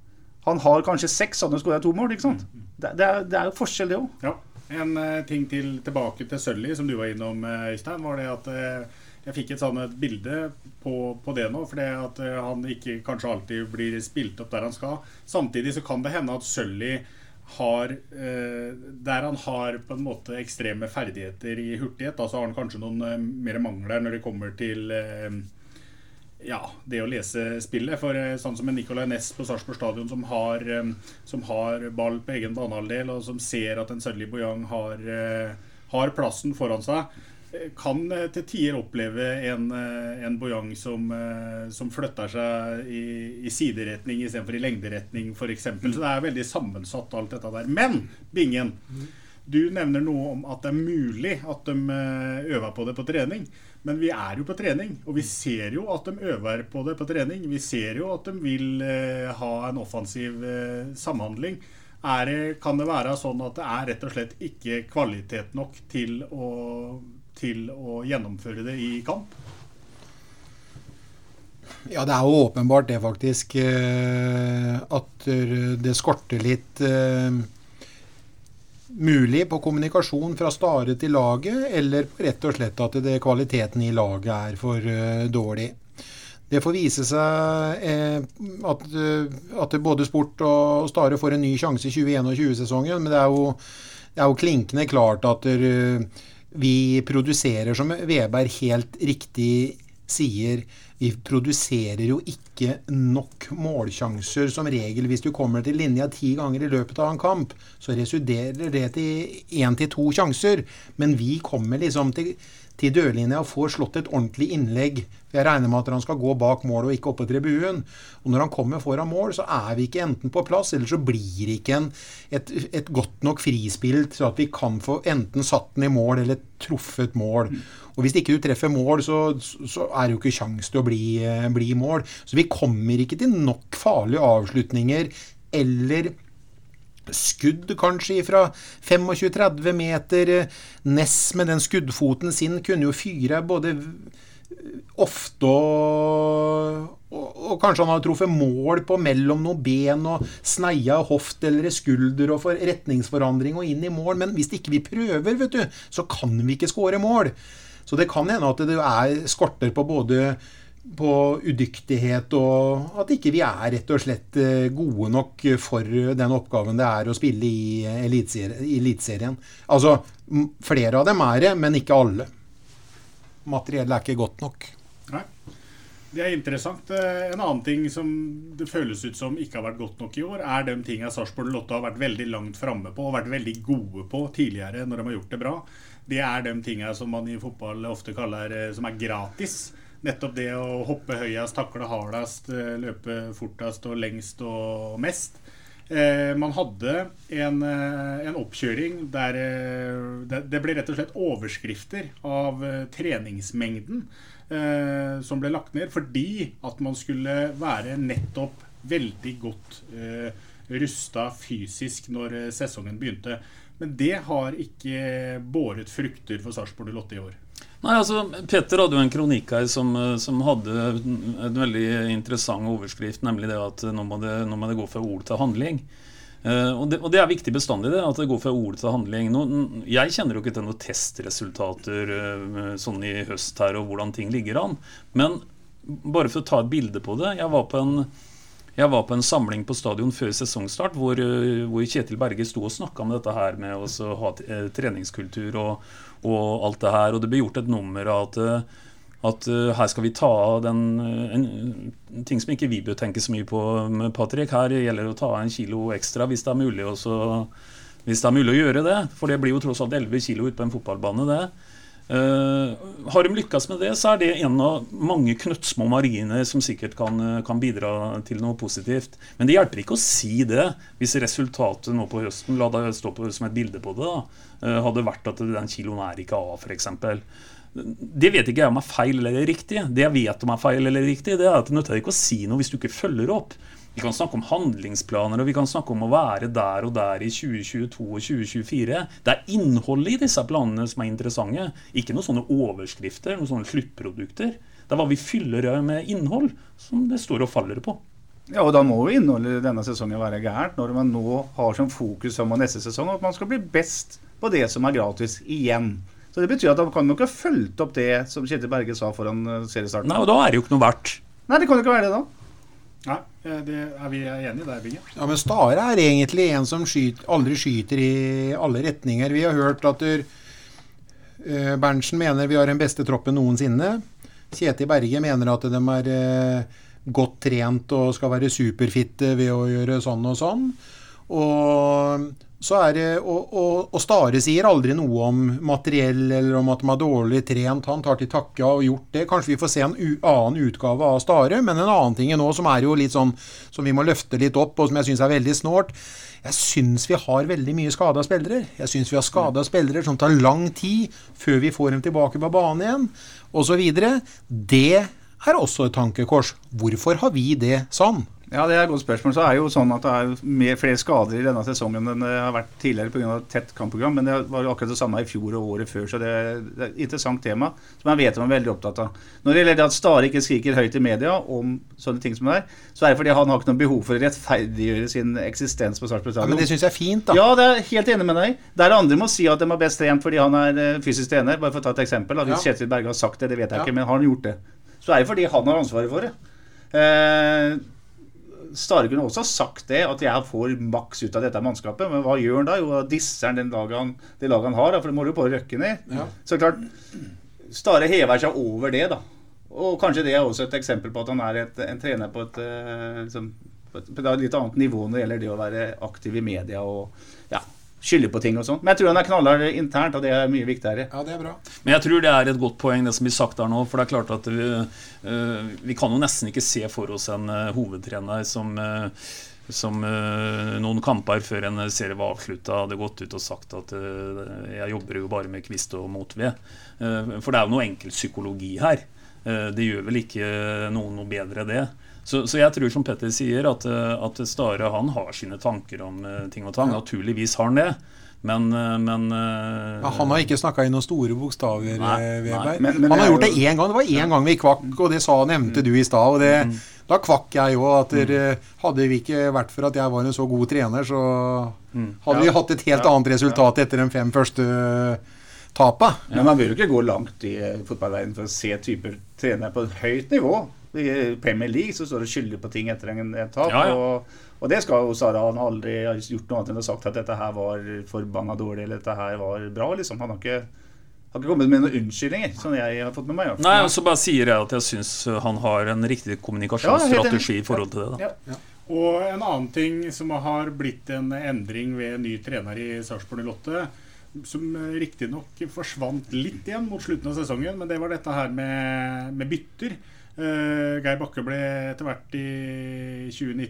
Han har kanskje 6, han har skåret 2 mål, ikke sant? Det er jo forskjell det også. Ja, en ting tilbake til Sølli, som du var innom, Øystein, var det at jeg fikk et sånt bilde på det nå, fordi at han ikke kanskje alltid blir spilt opp der han skal. Samtidig så kan det hende at Sølli har, der han har på en måte ekstreme ferdigheter i hurtighet, da så har han kanskje noen mer mangler når det kommer til det å lese spillet, for sånn som en Nicolai Næss på Sarpsborg Stadion som har ball på egen banehalvdel og som ser at en Sølli Bojang har plassen foran seg, kan til tider oppleve en Bojang som flytter seg i sideretning i stedet for i lengderetning for eksempel, så det veldig sammensatt alt dette der. Men, Bingen, du nevner noe om at det mulig at de øver på det på trening, men vi jo på trening, og vi ser jo at de øver på det på trening, vi ser jo at de vil ha en offensiv samhandling. Kan det være sånn at det rett og slett ikke kvalitet nok til å gjennomføre det i kamp? Ja, det jo åpenbart det faktisk, at det skorter litt mulig på kommunikasjon fra Stare til laget, eller rett og slett at kvaliteten i laget for dårlig. Det får vise seg at både Sport og Stare får en ny sjanse i 2021-sesongen, men det jo klinkende klart at vi produserer, som Weber helt riktig sier, vi produserer jo ikke nok målsjanser som regel. Hvis du kommer til linja 10 ganger i løpet av en kamp, så resulterer det til 1-2 sjanser. Men vi kommer liksom til dørlinja og får slått et ordentlig innlegg. Jeg regner med at han skal gå bak mål og ikke oppe på tribunen. Og når han kommer foran mål, så vi ikke enten på plass, eller så blir det ikke et godt nok frispill så at vi kan få enten satt den i mål eller truffet mål. Og hvis ikke du treffer mål, så det jo ikke sjans til å bli mål. Så vi kommer ikke til nok farlige avslutninger, eller skudd kanskje fra 25-30 meter. Næss med den skuddfoten sin kunne jo fyre både ofte og kanskje han hadde truffet mål på mellom noen ben og sneia hoft eller skulder og for retningsforandring og inn i mål. Men hvis ikke vi prøver, vet du, så kan vi ikke skåre mål. Så det kan hende at det skorter på både på udyktighet og at ikke vi rett og slett gode nok for den oppgaven det å spille i elitserien. Altså, flere av dem det, men ikke alle. Materiellet ikke godt nok. Nei, det interessant. En annen ting som det føles ut som ikke har vært godt nok i år, de tingene Sarpsborg Lotte har vært veldig langt fremme på og vært veldig gode på tidligere når de har gjort det bra. Det de tingene som man i fotball ofte kaller som gratis. Nettopp det å hoppe høyest, takle hardest, løpe fortest og lengst og mest. Man hadde en oppkjøring der det ble rett og slett overskrifter av treningsmengden som ble lagt ned, fordi at man skulle være nettopp veldig godt rustet fysisk når sesongen begynte. Men det har ikke båret frukter for Sarpsborg Lotte i år. Nei, altså, Petter hadde jo en kronikk her som hadde en veldig interessant overskrift, nemlig det at nå må det gå fra ord til handling. Og det viktig bestandig det, at det går fra ord til handling. Jeg kjenner jo ikke til noen testresultater sånn i høst her, og hvordan ting ligger an. Men bare for å ta et bilde på det, jeg var på en samling på stadion før sesongstart, hvor Kjetil Berge stod og snakket om dette her med å ha treningskultur og alt det her, og det ble gjort et nummer av at her skal vi ta en ting som ikke vi bør tenke så mye på, Patrick. Her gjelder det å ta 1 kilo ekstra hvis det mulig, hvis det mulig å gjøre det, for det blir jo tross alt 11 kilo ut på en fotballbane det. Har de lykkes med det, så det en av mange knøttsmå marginer som sikkert kan bidra til noe positivt. Men det hjelper ikke å si det hvis resultatet nå på høsten, la det stå som et bilde på det da, hadde vært at den kiloen ikke av for eksempel. Det vet ikke jeg om feil eller riktig. Det jeg vet om feil eller riktig, det at det nødvendig ikke å si noe hvis du ikke følger opp. Vi kan snakke om handlingsplaner, og vi kan snakke om å være der og der i 2022 og 2024. Det innholdet i disse planene som interessante. Ikke noen sånne overskrifter, noen sånne sluttprodukter. Det hva vi fyller med innhold, som det står og faller på. Ja, og da må jo innholdet denne sesongen være gærent, når man nå har som fokus om neste sesong, at man skal bli best på det som gratis igjen. Så det betyr at da kan man ikke følge opp det som Kjetil Berge sa foran seriestarten. Nei, og da det jo ikke noe verdt. Nei, det kan jo ikke være det da. Nei, det vi enige der, Bygge. Ja, men Stare egentlig en som aldri skyter i alle retninger. Vi har hørt at Berntsen mener vi har den beste troppen noensinne. Kjetil Berge mener at de godt trent og skal være superfitte ved å gjøre sånn og sånn. Og så og Stare sier aldri noe om materiell eller om at de har dårlig trent. Han tar til takke og gjort det. Kanskje vi får se en annen utgave av Stare, men en annen ting nå som jo litt sånn som vi må løfte litt opp, og som jeg synes veldig snålt. Jeg synes vi har veldig mye skadet spillere. Jeg synes vi har skadet spillere som tar lang tid før vi får dem tilbake på banen igjen, og så videre. Det også et tankekors. Hvorfor har vi det sånn? Ja, det et godt spørsmål. Så jo sånn at det flere skader i denne sesongen enn det har vært tidligere på grunn av et tett kampprogram, men det var jo akkurat det samme i fjor og året før, så det et interessant tema som jeg vet man er veldig opptatt av. Når det gjelder at Stare ikke skriker høyt i media om sånne ting som det så det fordi han har ikke noe behov for å rettferdiggjøre sin eksistens på Sarpsborg Stadion. Ja, men det synes jeg fint da. Ja, det helt enig med deg. Der andre må si at de har best trent fordi han fysisk trener, bare for å ta et eksempel. Hvis Kjetil Berge har sagt det, det vet jeg ikke, men har han gjort det? Så det fordi han har ansvaret for det. Stare kunne også ha sagt det, at jeg får maks ut av dette mannskapet, men hva gjør han da? Jo, disser han det laget han har, for det må jo på røkke ned. Ja. Så klart, Stare hever seg over det da. Og kanskje det også et eksempel på at han en trener på et litt annet nivå når det gjelder det å være aktiv i media og skylde på ting og sånt. Men jeg tror han knallhard internt, og det mye viktigere. Ja, det bra. Men jeg tror det et godt poeng, det som blir sagt der nå, for det klart at vi kan jo nesten ikke se for oss en hovedtrener som noen kamper før en serie var avsluttet hadde gått ut og sagt at jeg jobber jo bare med kvist og motved. For det jo noe enkel psykologi her. Det gjør vel ikke noe bedre det. Så jeg tror som Petter sier at Stare han har sine tanker om ting og tang. Naturligvis har han det, men ja, han har ikke snakket i noen store bokstaver, Weber. Men han har gjort det en gang. Det var en gang vi kvakk, og det nevnte du i sted, og da kvakk jeg jo at hadde vi ikke vært for at jeg var en så god trener, så hadde vi hatt et helt annet resultat etter de 5 første tapet. Men man bør jo ikke gå langt i fotballverden for å se typer trener på et høyt nivå. I Premier League så står det skyldig på ting etter en tap, og det skal jo Sara, han aldri har gjort noe annet enn å sagt at dette her var forbannet dårlig, eller dette her var bra, liksom. Han har ikke kommet med noen unnskyldninger, som jeg har fått med meg. Nei, så bare sier jeg at jeg synes han har en riktig kommunikasjonsstrategi i forhold til det da. Ja. Og en annen ting som har blitt en endring ved ny trener i Sarpsborg 08, som riktig nok forsvant litt igjen mot slutten av sesongen, men det var dette her med bytter. Geir Bakke ble etter hvert i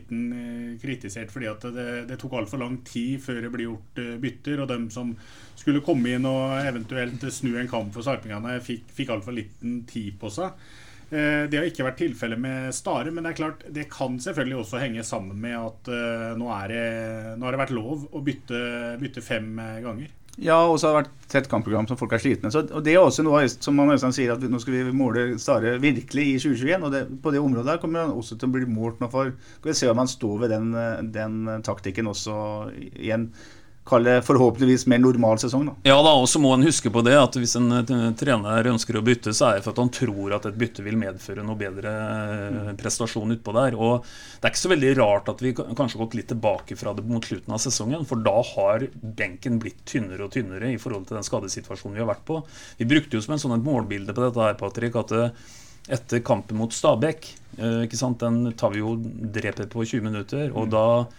2019 kritisert fordi at det tok alt for lang tid før det ble gjort bytter, og dem som skulle komme inn og eventuelt snu en kamp for sarpingene fikk alt for liten tid på seg. Det har ikke vært tilfellet med Stare, men det klart, det kan selvfølgelig også henge sammen med at nå har det vært lov å bytte 5 ganger. Ja, og så har det vært tett kampprogram som folk slitne. Og det også noe som man nesten sier, at nå skal vi måle Stare virkelig i 2021, og på det området her kommer han også til å bli målt nå for, skal vi se om han står ved den taktikken også igjen, kalle forhåpentligvis mer normal sesong da. Ja da, og så må han huske på det at hvis en trener ønsker å bytte, så det for at han tror at et bytte vil medføre noe bedre prestasjon utpå der, og det ikke så veldig rart at vi kanskje gått litt tilbake fra det mot slutten av sesongen, for da har benken blitt tynnere og tynnere i forhold til den skadesituasjonen vi har vært på. Vi brukte jo som en sånn et målbilde på dette her, Patrick, at etter kampen mot Stabæk, ikke sant, den tar vi jo drepet på 20 minutter, og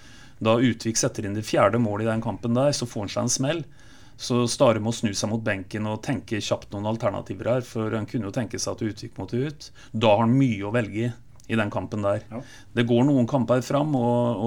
da Utvik setter inn det 4. målet i den kampen der, så får han seg en smell. Så Stare må snu seg mot benken og tenke kjapt noen alternativer her, for han kunne jo tenke seg at Utvik måtte ut. Da har han mye å velge i den kampen der. Ja. Det går noen kamper fram,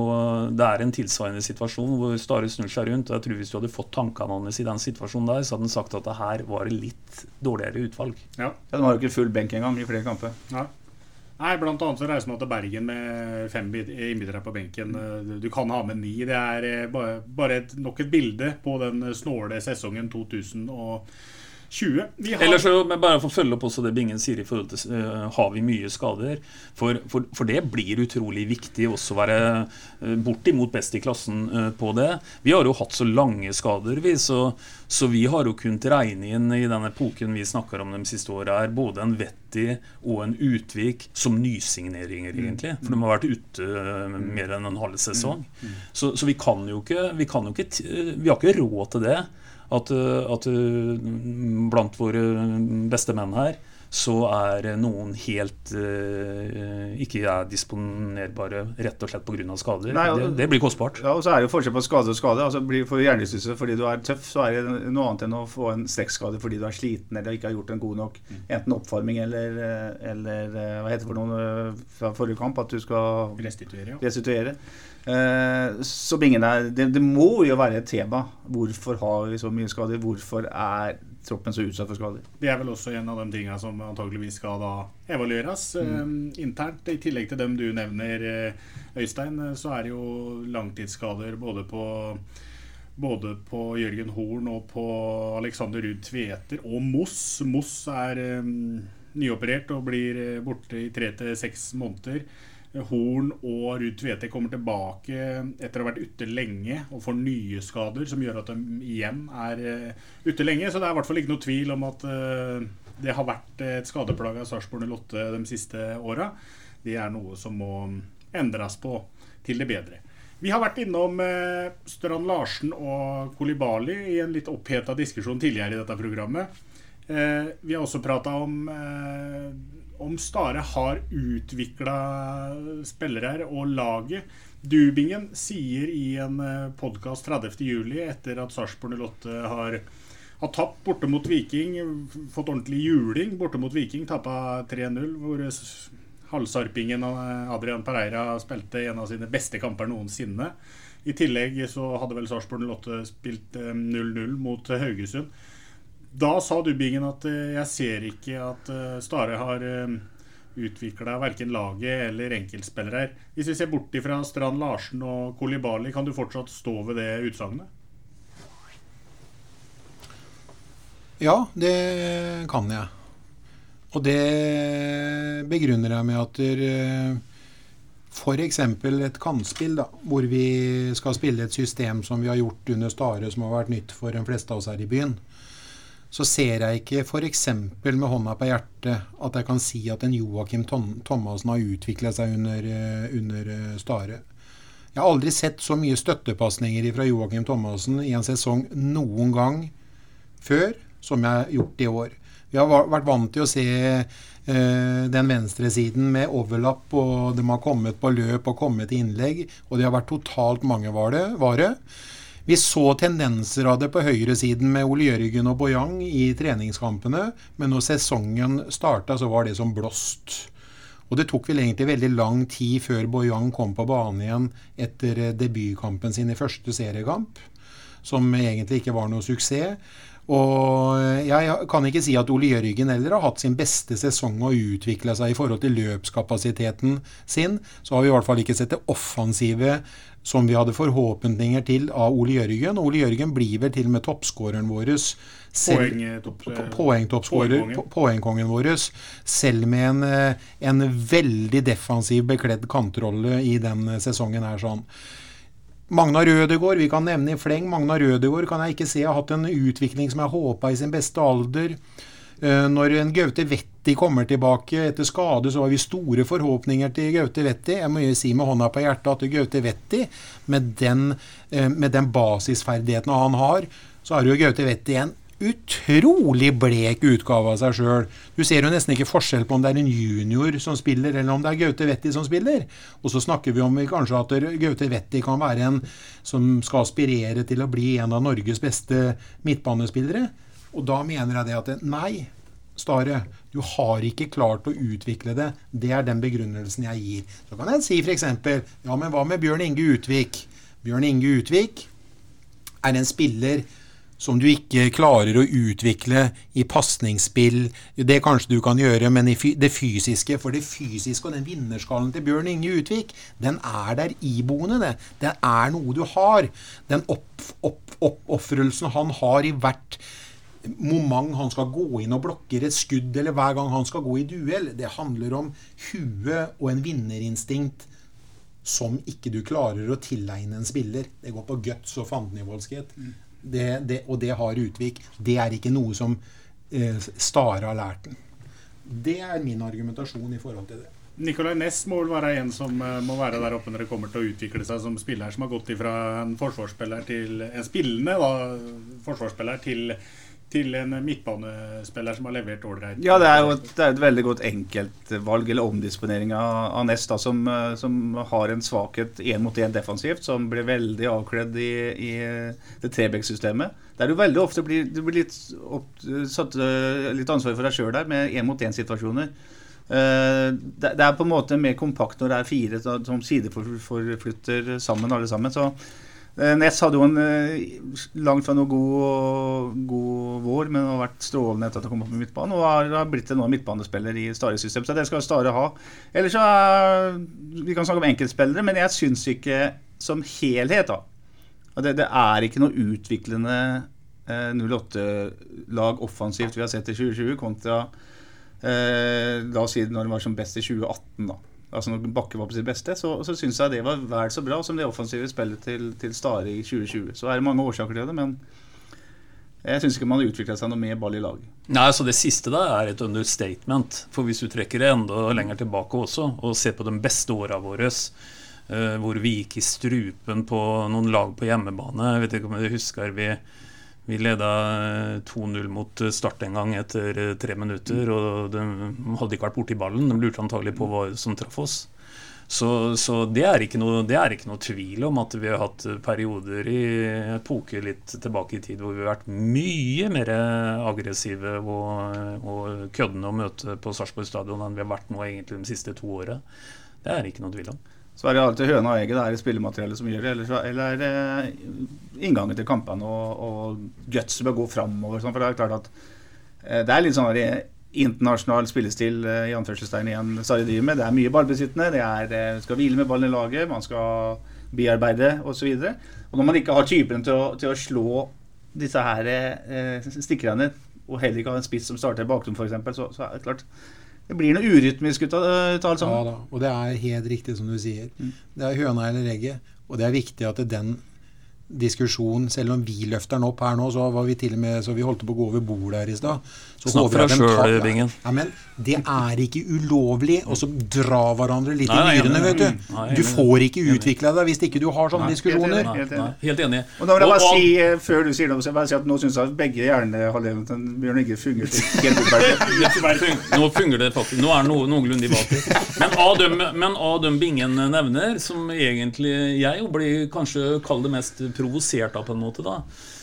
og det en tilsvarende situasjon hvor Stare snur seg rundt, og jeg tror hvis du hadde fått tankene hans i den situasjonen der, så hadde han sagt at det her var litt dårligere utvalg. Ja, de har jo ikke full benk engang i flere kamper. Ja. Nei, blant annet så reiser man til Bergen med 5 innbyttere på benken. Du kan ha med 9. Det bare nok et bilde på den snåle sesongen 2020 20. Eller så, men bare for å følge opp også det Bingen sier i forhold til har vi mye skader, for det blir utrolig viktig også å være bortimot best i klassen på det. Vi har jo hatt så lange skader, så vi har jo kunnet regne inn i den epoken vi snakker om de siste årene både en Vetti og en Utvik som nysigneringer egentlig, for de har vært ute mer enn en halv sesong. Så vi kan jo ikke, vi har ikke råd til det, at blant våre beste menn her, så noen helt ikke disponerbare rett og slett på grunn av skader. Nei, det blir kostbart. Ja, og så det jo forskjell på skade og skade. Altså, for hjernerystelse fordi du tøff, så det noe annet enn å få en strekkskade fordi du sliten eller ikke har gjort en god nok enten oppvarming eller hva heter det for noe fra forrige kamp, at du skal restituere. Så Bingen det må jo være et tema. Hvorfor har vi så mye skader? Hvorfor troppen så utsatt for skader? Det vel også en av de tingene som antageligvis skal da evalueres internt. I tillegg til dem du nevner, Øystein, så det jo langtidsskader både på Jørgen Horn og på Alexander Ruud Tveter og Moss. Moss nyoperert og blir borte i 3 til 6 måneder. Horn og Ruud Tveter kommer tilbake etter å ha vært ute lenge og får nye skader som gjør at de igjen ute lenge, så det I hvert fall ikke noe tvil om at det har vært et skadeplagg av Sarpsborg 08 de siste årene. Det noe som må endres på til det bedre. Vi har vært innom Strand Larsen og Koulibaly I en litt opphetet diskusjon tidligere I dette programmet. Vi har også pratet om Stare har utviklet spillere og laget. Dubingen sier I en podcast 30. juli etter at Sarpsborg 08 har tapt borte mot Viking, fått ordentlig juling borte mot Viking, tappet 3-0, hvor halvsarpingen Adrian Pereira spilte en av sine beste kamper noensinne. I tillegg så hadde vel Sarpsborg 08 spilt 0-0 mot Haugesund. Da sa Dubingen at jeg ser ikke at Stare har utviklet hverken laget eller enkeltspillere. Hvis vi ser bort fra Strand Larsen og Koulibaly, kan du fortsatt stå ved det utsagnet? Ja, det kan jeg. Og det begrunner jeg med at for eksempel et kantspill da, hvor vi skal spille et system som vi har gjort under Stare, som har vært nytt for de fleste av oss her I byen, så ser jeg ikke for eksempel med hånda på hjertet at jeg kan si at en Joakim Thomassen har utviklet seg under Stare. Jeg har aldri sett så mye støttepassninger fra Joakim Thomassen I en sesong noen gang før som jeg har gjort I år. Vi har vært vant til å se den venstre siden med overlapp, og de har kommet på løp og kommet I innlegg, og det har vært totalt mange vare. Vi så tendenser av det på høyre siden med Ole Jørgen og Boyang I treningskampene, men når sesongen startet så var det som blåst. Og det tok vel egentlig veldig lang tid før Boyang kom på banen igjen etter debutkampen sin I første seriekamp, som egentlig ikke var noe suksess. Og jeg kan ikke si at Ole Jørgen heller har hatt sin beste sesong og utviklet seg I forhold til løpskapasiteten sin, så har vi I hvert fall ikke sett det offensive som vi hadde forhåpninger til av Ole Jørgen. Og Ole Jørgen blir vel til og med toppskåreren vår, poengkongen vår, selv med en veldig defensiv bekledd kantrolle I den sesongen her sånn. Magnar Rødegård, vi kan nevne I fleng. Magnar Rødegård kan jeg ikke se har hatt en utvikling som jeg håpet I sin beste alder. Når en Gaute Vetti kommer tilbake etter skade, så har vi store forhåpninger til Gaute Vetti. Jeg må jo si med hånda på hjertet at Gaute Vetti, med den basisferdigheten han har, så jo Gaute Vetti en utrolig blek utgave av seg selv. Du ser jo nesten ikke forskjell på om det en junior som spiller, eller om det Gaute Vetti som spiller. Og så snakker vi om kanskje at Gaute Vetti kan være en som skal aspirere til å bli en av Norges beste midtbanespillere. Og da mener jeg det at nei, Stare, du har ikke klart å utvikle det. Det den begrunnelsen jeg gir. Så kan jeg si for eksempel, ja, men hva med Bjørn Inge Utvik? Bjørn Inge Utvik en spiller som du ikke klarer å utvikle I passningsspill. Det kanskje du kan gjøre, men I det fysiske, for det fysiske og den vinnerskallen til Bjørn Inge Utvik, den der iboende det. Den noe du har. Den offrelsen han har I hvert moment han skal gå inn og blokkere et skudd, eller hver gang han skal gå i duell. Det handler om huet og en vinnerinstinkt som ikke du klarer å tilegne en spiller. Det går på guts og fandenivoldskhet. Og det har Utvik. Det er ikke noe som Stare har lært den. Det er min argumentasjon i forhold til det. Nicolai Næss må vel være en som må være der oppe når det kommer til å utvikle seg som spiller, som har gått ifra en forsvarsspiller til en spillende forsvarsspiller til en midtbanespiller som har levert ålreit. Ja, det er jo et veldig godt enkeltvalg eller omdisponering av Næss da, som har en svakhet 1-mot-1 defensivt, som blir veldig avkledd i det Trebekk-systemet. Der du veldig ofte blir litt satt litt ansvar for deg selv der med 1-mot-1-situasjoner. Det er på en måte mer kompakt når det er 4 som sideforflytter sammen alle sammen, så Næss hadde jo en langt fra noe god vår, men har vært strålende etter at han kom opp med midtbanen, og har blitt en midtbanespiller i Stare-systemet, så det skal Stare ha. Ellers så vi kan snakke om enkeltspillere, men jeg synes ikke som helhet da, det er ikke noe utviklende 08-lag offensivt vi har sett i 2020 kontra la oss si når det var som best i 2018 da. Altså når Bakke var på sitt beste, så synes jeg det var vel så bra som det offensive spillet til Stare i 2020. Så det mange årsaker til det, men jeg synes ikke man har utviklet seg noe mer ball i laget. Nei, så det siste da er et understatement. For hvis du trekker det enda lenger tilbake også, og ser på de beste årene våre, hvor vi gikk i strupen på noen lag på hjemmebane, jeg vet ikke om du husker, vi ledet 2-0 mot Start en gang etter 3 minutter, og de hadde ikke vært borte i ballen. De lurte antagelig på hva som traff oss. Så det er ikke noe tvil om at vi har hatt perioder i epoke litt tilbake i tid, hvor vi har vært mye mer aggressive og køddende å møte på Sarpsborg stadion enn vi har vært nå egentlig de siste 2 årene. Det er ikke noe tvil om. Så er det alltid høna og egget, det er spillematerialet som gjør det, eller er det inngangen til kampene og guts bør gå fremover, for det er klart at det er litt sånn internasjonal spillestil i anførselstegn igjen Stare driver med. Det er mye ballbesittende, det skal hvile med ballen i laget, man skal bearbeide og så videre. Og når man ikke har typen til å slå disse her stikkerne, og heller ikke ha en spiss som starter baktom for eksempel, så er det klart det blir noe urytmisk ut av alt sammen. Ja da, og det er helt riktig som du sier. Det er høna eller egget, og det er viktig at den diskusjonen, selv om vi løfter den opp her nå, så var vi til og med, så vi holdt på å gå over bord her i sted. Snakk for deg selv, Bingen. Ja, men det er ikke ulovlig å så dra hverandre litt i nyrene, vet du. Du får ikke utvikle deg hvis ikke du har sånne diskusjoner. Helt enig. Og da vil jeg bare si, før du sier det, så vil jeg si at nå synes jeg at begge hjernehalvdelene til Bjørn Inge fungerer helt utmerket. Nå fungerer det faktisk. Nå er det noenlunde i baken. Men av dem Bingen nevner, som egentlig jeg blir kanskje kall det mest provosert av på en måte da.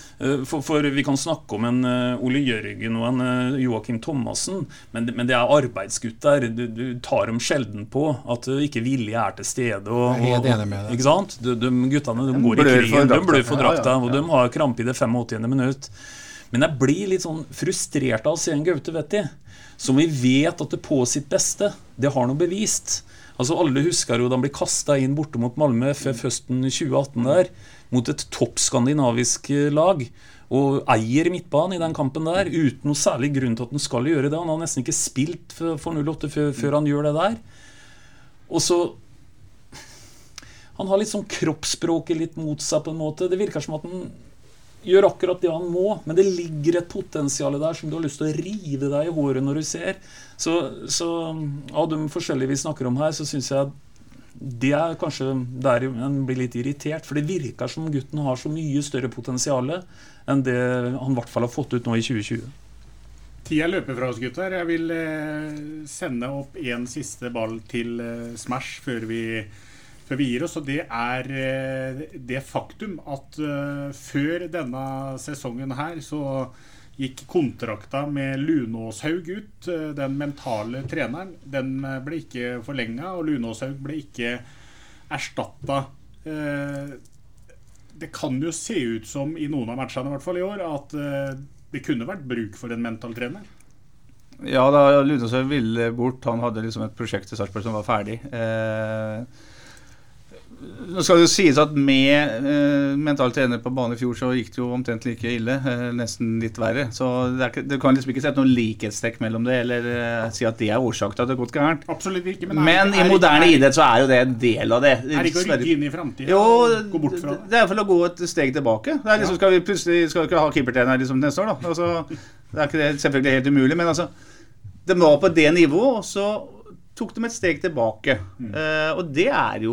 For vi kan snakke om en Ole Jørgen og en Joakim Thomassen, men det er arbeidsgutt der. Du tar dem sjelden på at ikke vilje er til stede. Jeg er helt enig med det. Ikke sant? De guttene de går i krigen, de blør for drakta, og de har krampe i det 85. minutt. Men jeg blir litt sånn frustrert av å se en Gaute Vetti, som vi vet at det på sitt beste, det har noe bevist. Altså alle husker jo da han ble kastet inn borte mot Malmö FF høsten 2018 der, mot et topp skandinavisk lag, og eier midtbanen i den kampen der, uten noe særlig grunn til at han skal gjøre det. Han har nesten ikke spilt for 08 før han gjør det der. Og så han har litt sånn kroppsspråket litt mot seg på en måte. Det virker som at han gjør akkurat det han må, men det ligger et potensial der som du har lyst til å rive deg i håret når du ser. Så av de forskjellige vi snakker om her, så synes jeg det er kanskje der en blir litt irritert, for det virker som gutten har så mye større potensiale enn det han i hvert fall har fått ut nå i 2020. Tida løper fra oss, gutter. Jeg vil sende opp en siste ball til Smash før vi gir oss, og det er det faktum at før denne sesongen her så gikk kontrakta med Lunåshaug ut, den mentale treneren. Den ble ikke forlenget, og Lunåshaug ble ikke erstattet. Det kan jo se ut som, i noen av matchene i hvert fall i år, at det kunne vært bruk for en mental trener. Ja, da Lunåshaug ville bort. Han hadde liksom et prosjekt til Sarpsborg som var ferdig. Nå skal det jo sies at med mental trener på bane I fjor så gikk det jo omtrent like ille, nesten litt verre. Så du kan liksom ikke sette noen likhetstrekk mellom det, eller si at det årsak til at det har gått gærent. Absolutt ikke. Men I moderne idrett så jo det en del av det. Ikke å rygge inn I fremtiden jo, og gå bort fra det? Det for å gå et steg tilbake. Det liksom, skal vi plutselig ikke ha keepertrener liksom neste år da. Altså, det ikke det, selvfølgelig helt umulig, men altså, det var på det nivået, og så tok de et steg tilbake. Og det jo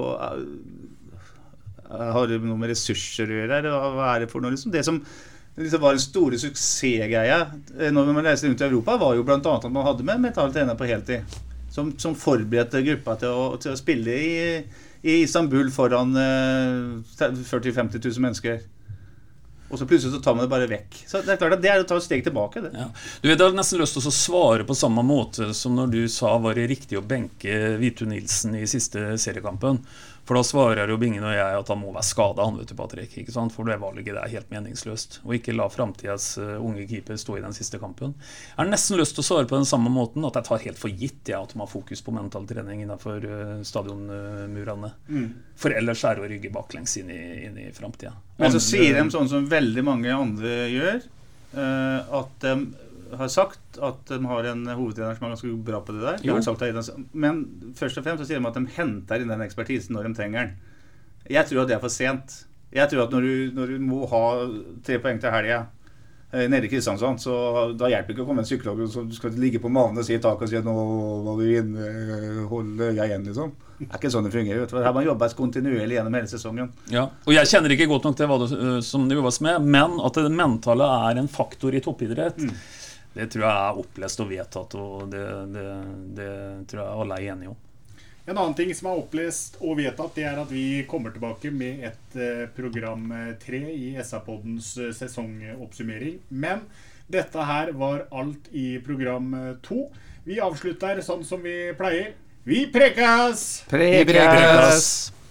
har det noe med ressurser å gjøre, hva det for noe liksom? Det som liksom var en store suksessgreia når man reiste rundt I Europa var jo blant annet at man hadde med mentale trener på heltid som forberedte gruppa til å spille I Istanbul foran 40-50 000 mennesker. Og så plutselig så tar man det bare vekk. Så det klart at det å ta et steg tilbake. Det. Ja. Du vet, jeg hadde nesten lyst til å svare på samme måte som når du sa var det riktig å benke Vitu Nilsen I siste seriekampen. For da svarer jo Bingen og jeg at han må være skadet, han vet du, Patrick, ikke sant? For det valget helt meningsløst. Og ikke la fremtidens unge keeper stå I den siste kampen. Jeg har nesten lyst til å svare på den samme måten, at jeg tar helt for gitt at man har fokus på mental trening innenfor stadionmurene. For ellers det å rygge baklengs inn I fremtiden. Men så sier de sånn som veldig mange andre gjør, at de har sagt at de har en hovedtrener som ganske bra på det der. De har sagt det, men først og fremst så sier de at de henter inn den ekspertisen når de trenger den. Jeg tror at det for sent. Jeg tror at når du må ha 3 poeng til helgen nede I Kristiansand, så da hjelper det ikke å komme en psykolog så du skal ligge på maven og si tak og si at nå må vi holde jeg igjen liksom. Det ikke sånn det fungerer. Her har man jobbet kontinuerlig gjennom hele sesongen. Ja, og jeg kjenner ikke godt nok til hva det, som det jobbes med, men at det mentale en faktor I toppidrett, det tror jeg opplest og vedtatt, og det tror jeg alle enige om. En annen ting som opplest og vedtatt, det at vi kommer tilbake med et program 3 I SA-poddens sesongoppsummering. Men dette her var alt I program 2. Vi avslutter sånn som vi pleier. Vi prekas! Prekas!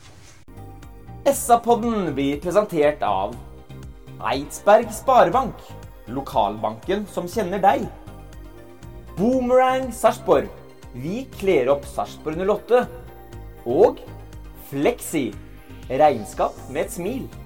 SA-podden blir presentert av Eidsberg Sparebank, lokalbanken som kjenner deg. Boomerang Sarpsborg, vi kler opp Sarpsborg 08. Og Flexi, regnskap med et smil.